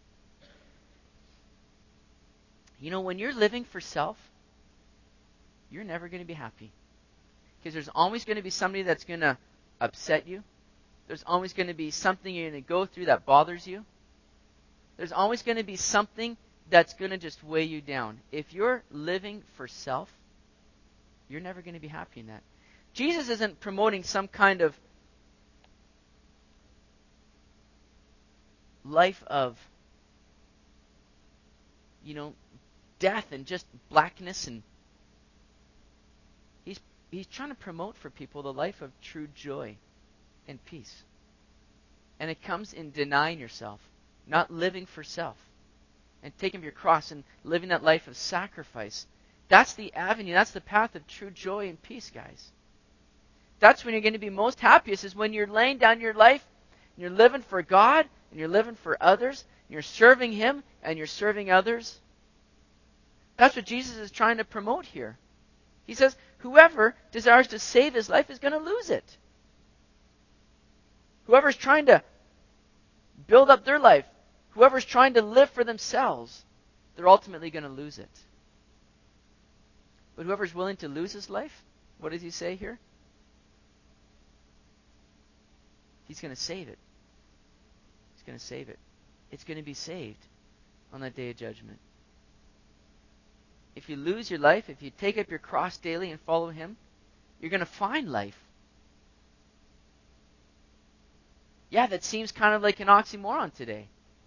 You know, when you're living for self, you're never going to be happy. Because there's always going to be somebody that's going to upset you. There's always going to be something you're going to go through that bothers you. There's always going to be something that's going to just weigh you down. If you're living for self, you're never going to be happy in that. Jesus isn't promoting some kind of life of, you know, death and just blackness, and he's he's trying to promote for people the life of true joy and peace. And it comes in denying yourself, not living for self, and taking up your cross and living that life of sacrifice. That's the avenue, that's the path of true joy and peace, guys. That's when you're going to be most happiest, is when you're laying down your life and you're living for God and you're living for others, and you're serving Him and you're serving others. That's what Jesus is trying to promote here. He says, whoever desires to save his life is going to lose it. Whoever's trying to build up their life, whoever's trying to live for themselves, they're ultimately going to lose it. But whoever's willing to lose his life, what does he say here? He's going to save it. He's going to save it. It's going to be saved on that day of judgment. If you lose your life, if you take up your cross daily and follow Him, you're going to find life. Yeah, that seems kind of like an oxymoron today.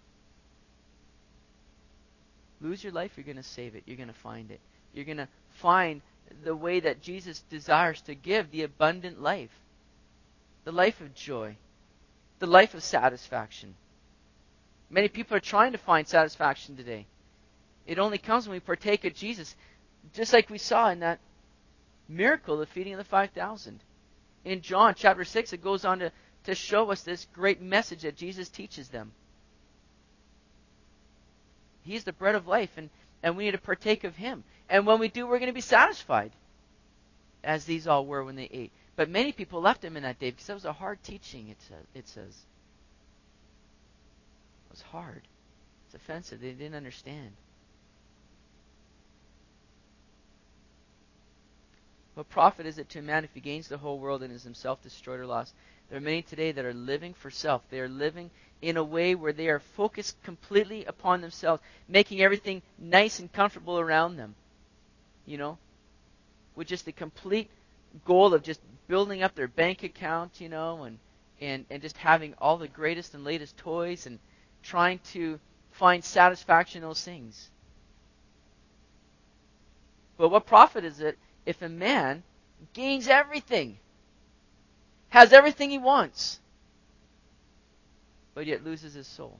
Lose your life, you're going to save it. You're going to find it. You're going to find the way that Jesus desires to give the abundant life. The life of joy. The life of satisfaction. Many people are trying to find satisfaction today. It only comes when we partake of Jesus, just like we saw in that miracle, the feeding of the five thousand. In John chapter six, it goes on to, to show us this great message that Jesus teaches them. He's the bread of life, and, and we need to partake of Him. And when we do, we're going to be satisfied, as these all were when they ate. But many people left Him in that day because that was a hard teaching, it, sa- it says. It was hard. It's offensive. They didn't understand. What profit is it to a man if he gains the whole world and is himself destroyed or lost? There are many today that are living for self. They are living in a way where they are focused completely upon themselves, making everything nice and comfortable around them. You know? With just the complete goal of just building up their bank account, you know, and, and, and just having all the greatest and latest toys and trying to find satisfaction in those things. But what profit is it if a man gains everything, has everything he wants, but yet loses his soul?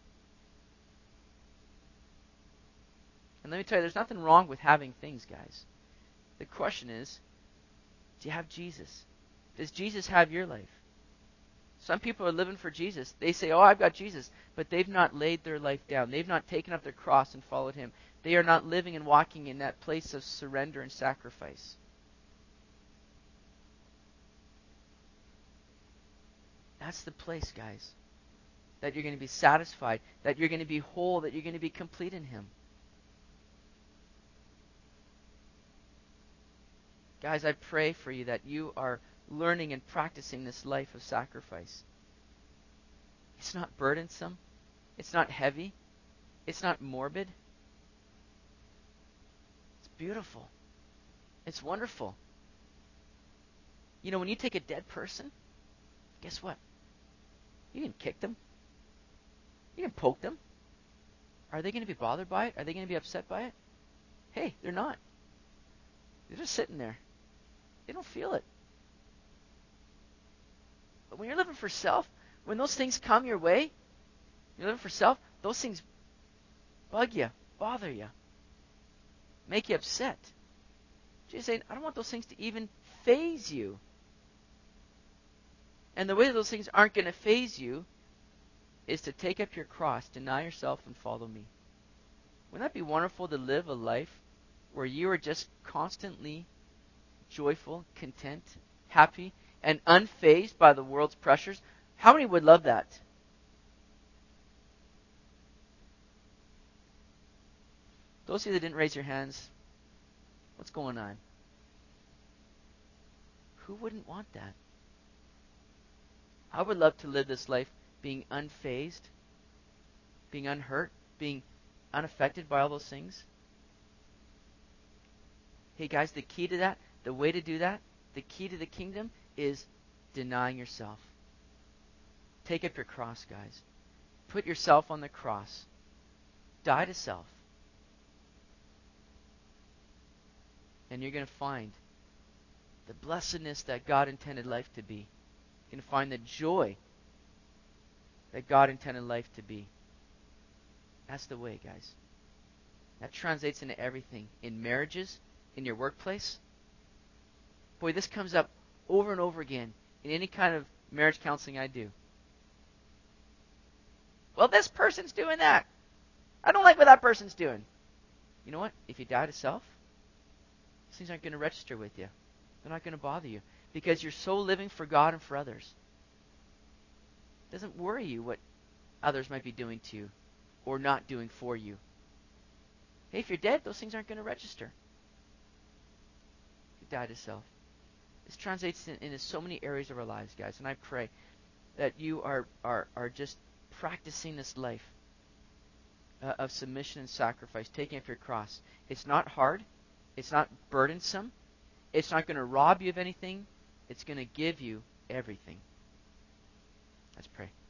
And let me tell you, there's nothing wrong with having things, guys. The question is, do you have Jesus? Does Jesus have your life? Some people are living for Jesus. They say, oh, I've got Jesus, but they've not laid their life down. They've not taken up their cross and followed Him. They are not living and walking in that place of surrender and sacrifice. That's the place, guys. that you're going to be satisfied, that you're going to be whole, that you're going to be complete in Him. Guys, I pray for you that you are learning and practicing this life of sacrifice. It's not burdensome. It's not heavy. It's not morbid. It's beautiful. It's wonderful. You know, when you take a dead person, guess what? You can kick them. You can poke them. Are they going to be bothered by it? Are they going to be upset by it? Hey, they're not. They're just sitting there. They don't feel it. But when you're living for self, when those things come your way, you're living for self, those things bug you, bother you, make you upset. Jesus saying, I don't want those things to even faze you. And the way that those things aren't going to faze you is to take up your cross, deny yourself, and follow me. Wouldn't that be wonderful to live a life where you are just constantly joyful, content, happy, and unfazed by the world's pressures? How many would love that? Those of you that didn't raise your hands, what's going on? Who wouldn't want that? I would love to live this life being unfazed, being unhurt, being unaffected by all those things. Hey guys, the key to that, the way to do that, the key to the kingdom is denying yourself. Take up your cross, guys. Put yourself on the cross. Die to self. And you're going to find the blessedness that God intended life to be. You're going to find the joy that God intended life to be. That's the way, guys. That translates into everything. In marriages, in your workplace. Boy, this comes up over and over again in any kind of marriage counseling I do. Well, this person's doing that. I don't like what that person's doing. You know what? If you die to self, these things aren't going to register with you. They're not going to bother you because you're so living for God and for others. It doesn't worry you what others might be doing to you or not doing for you. Hey, if you're dead, those things aren't going to register. You die to self. This translates in, into so many areas of our lives, guys, and I pray that you are are, are just practicing this life uh, of submission and sacrifice, taking up your cross. It's not hard. It's not burdensome. It's not going to rob you of anything. It's going to give you everything. Let's pray.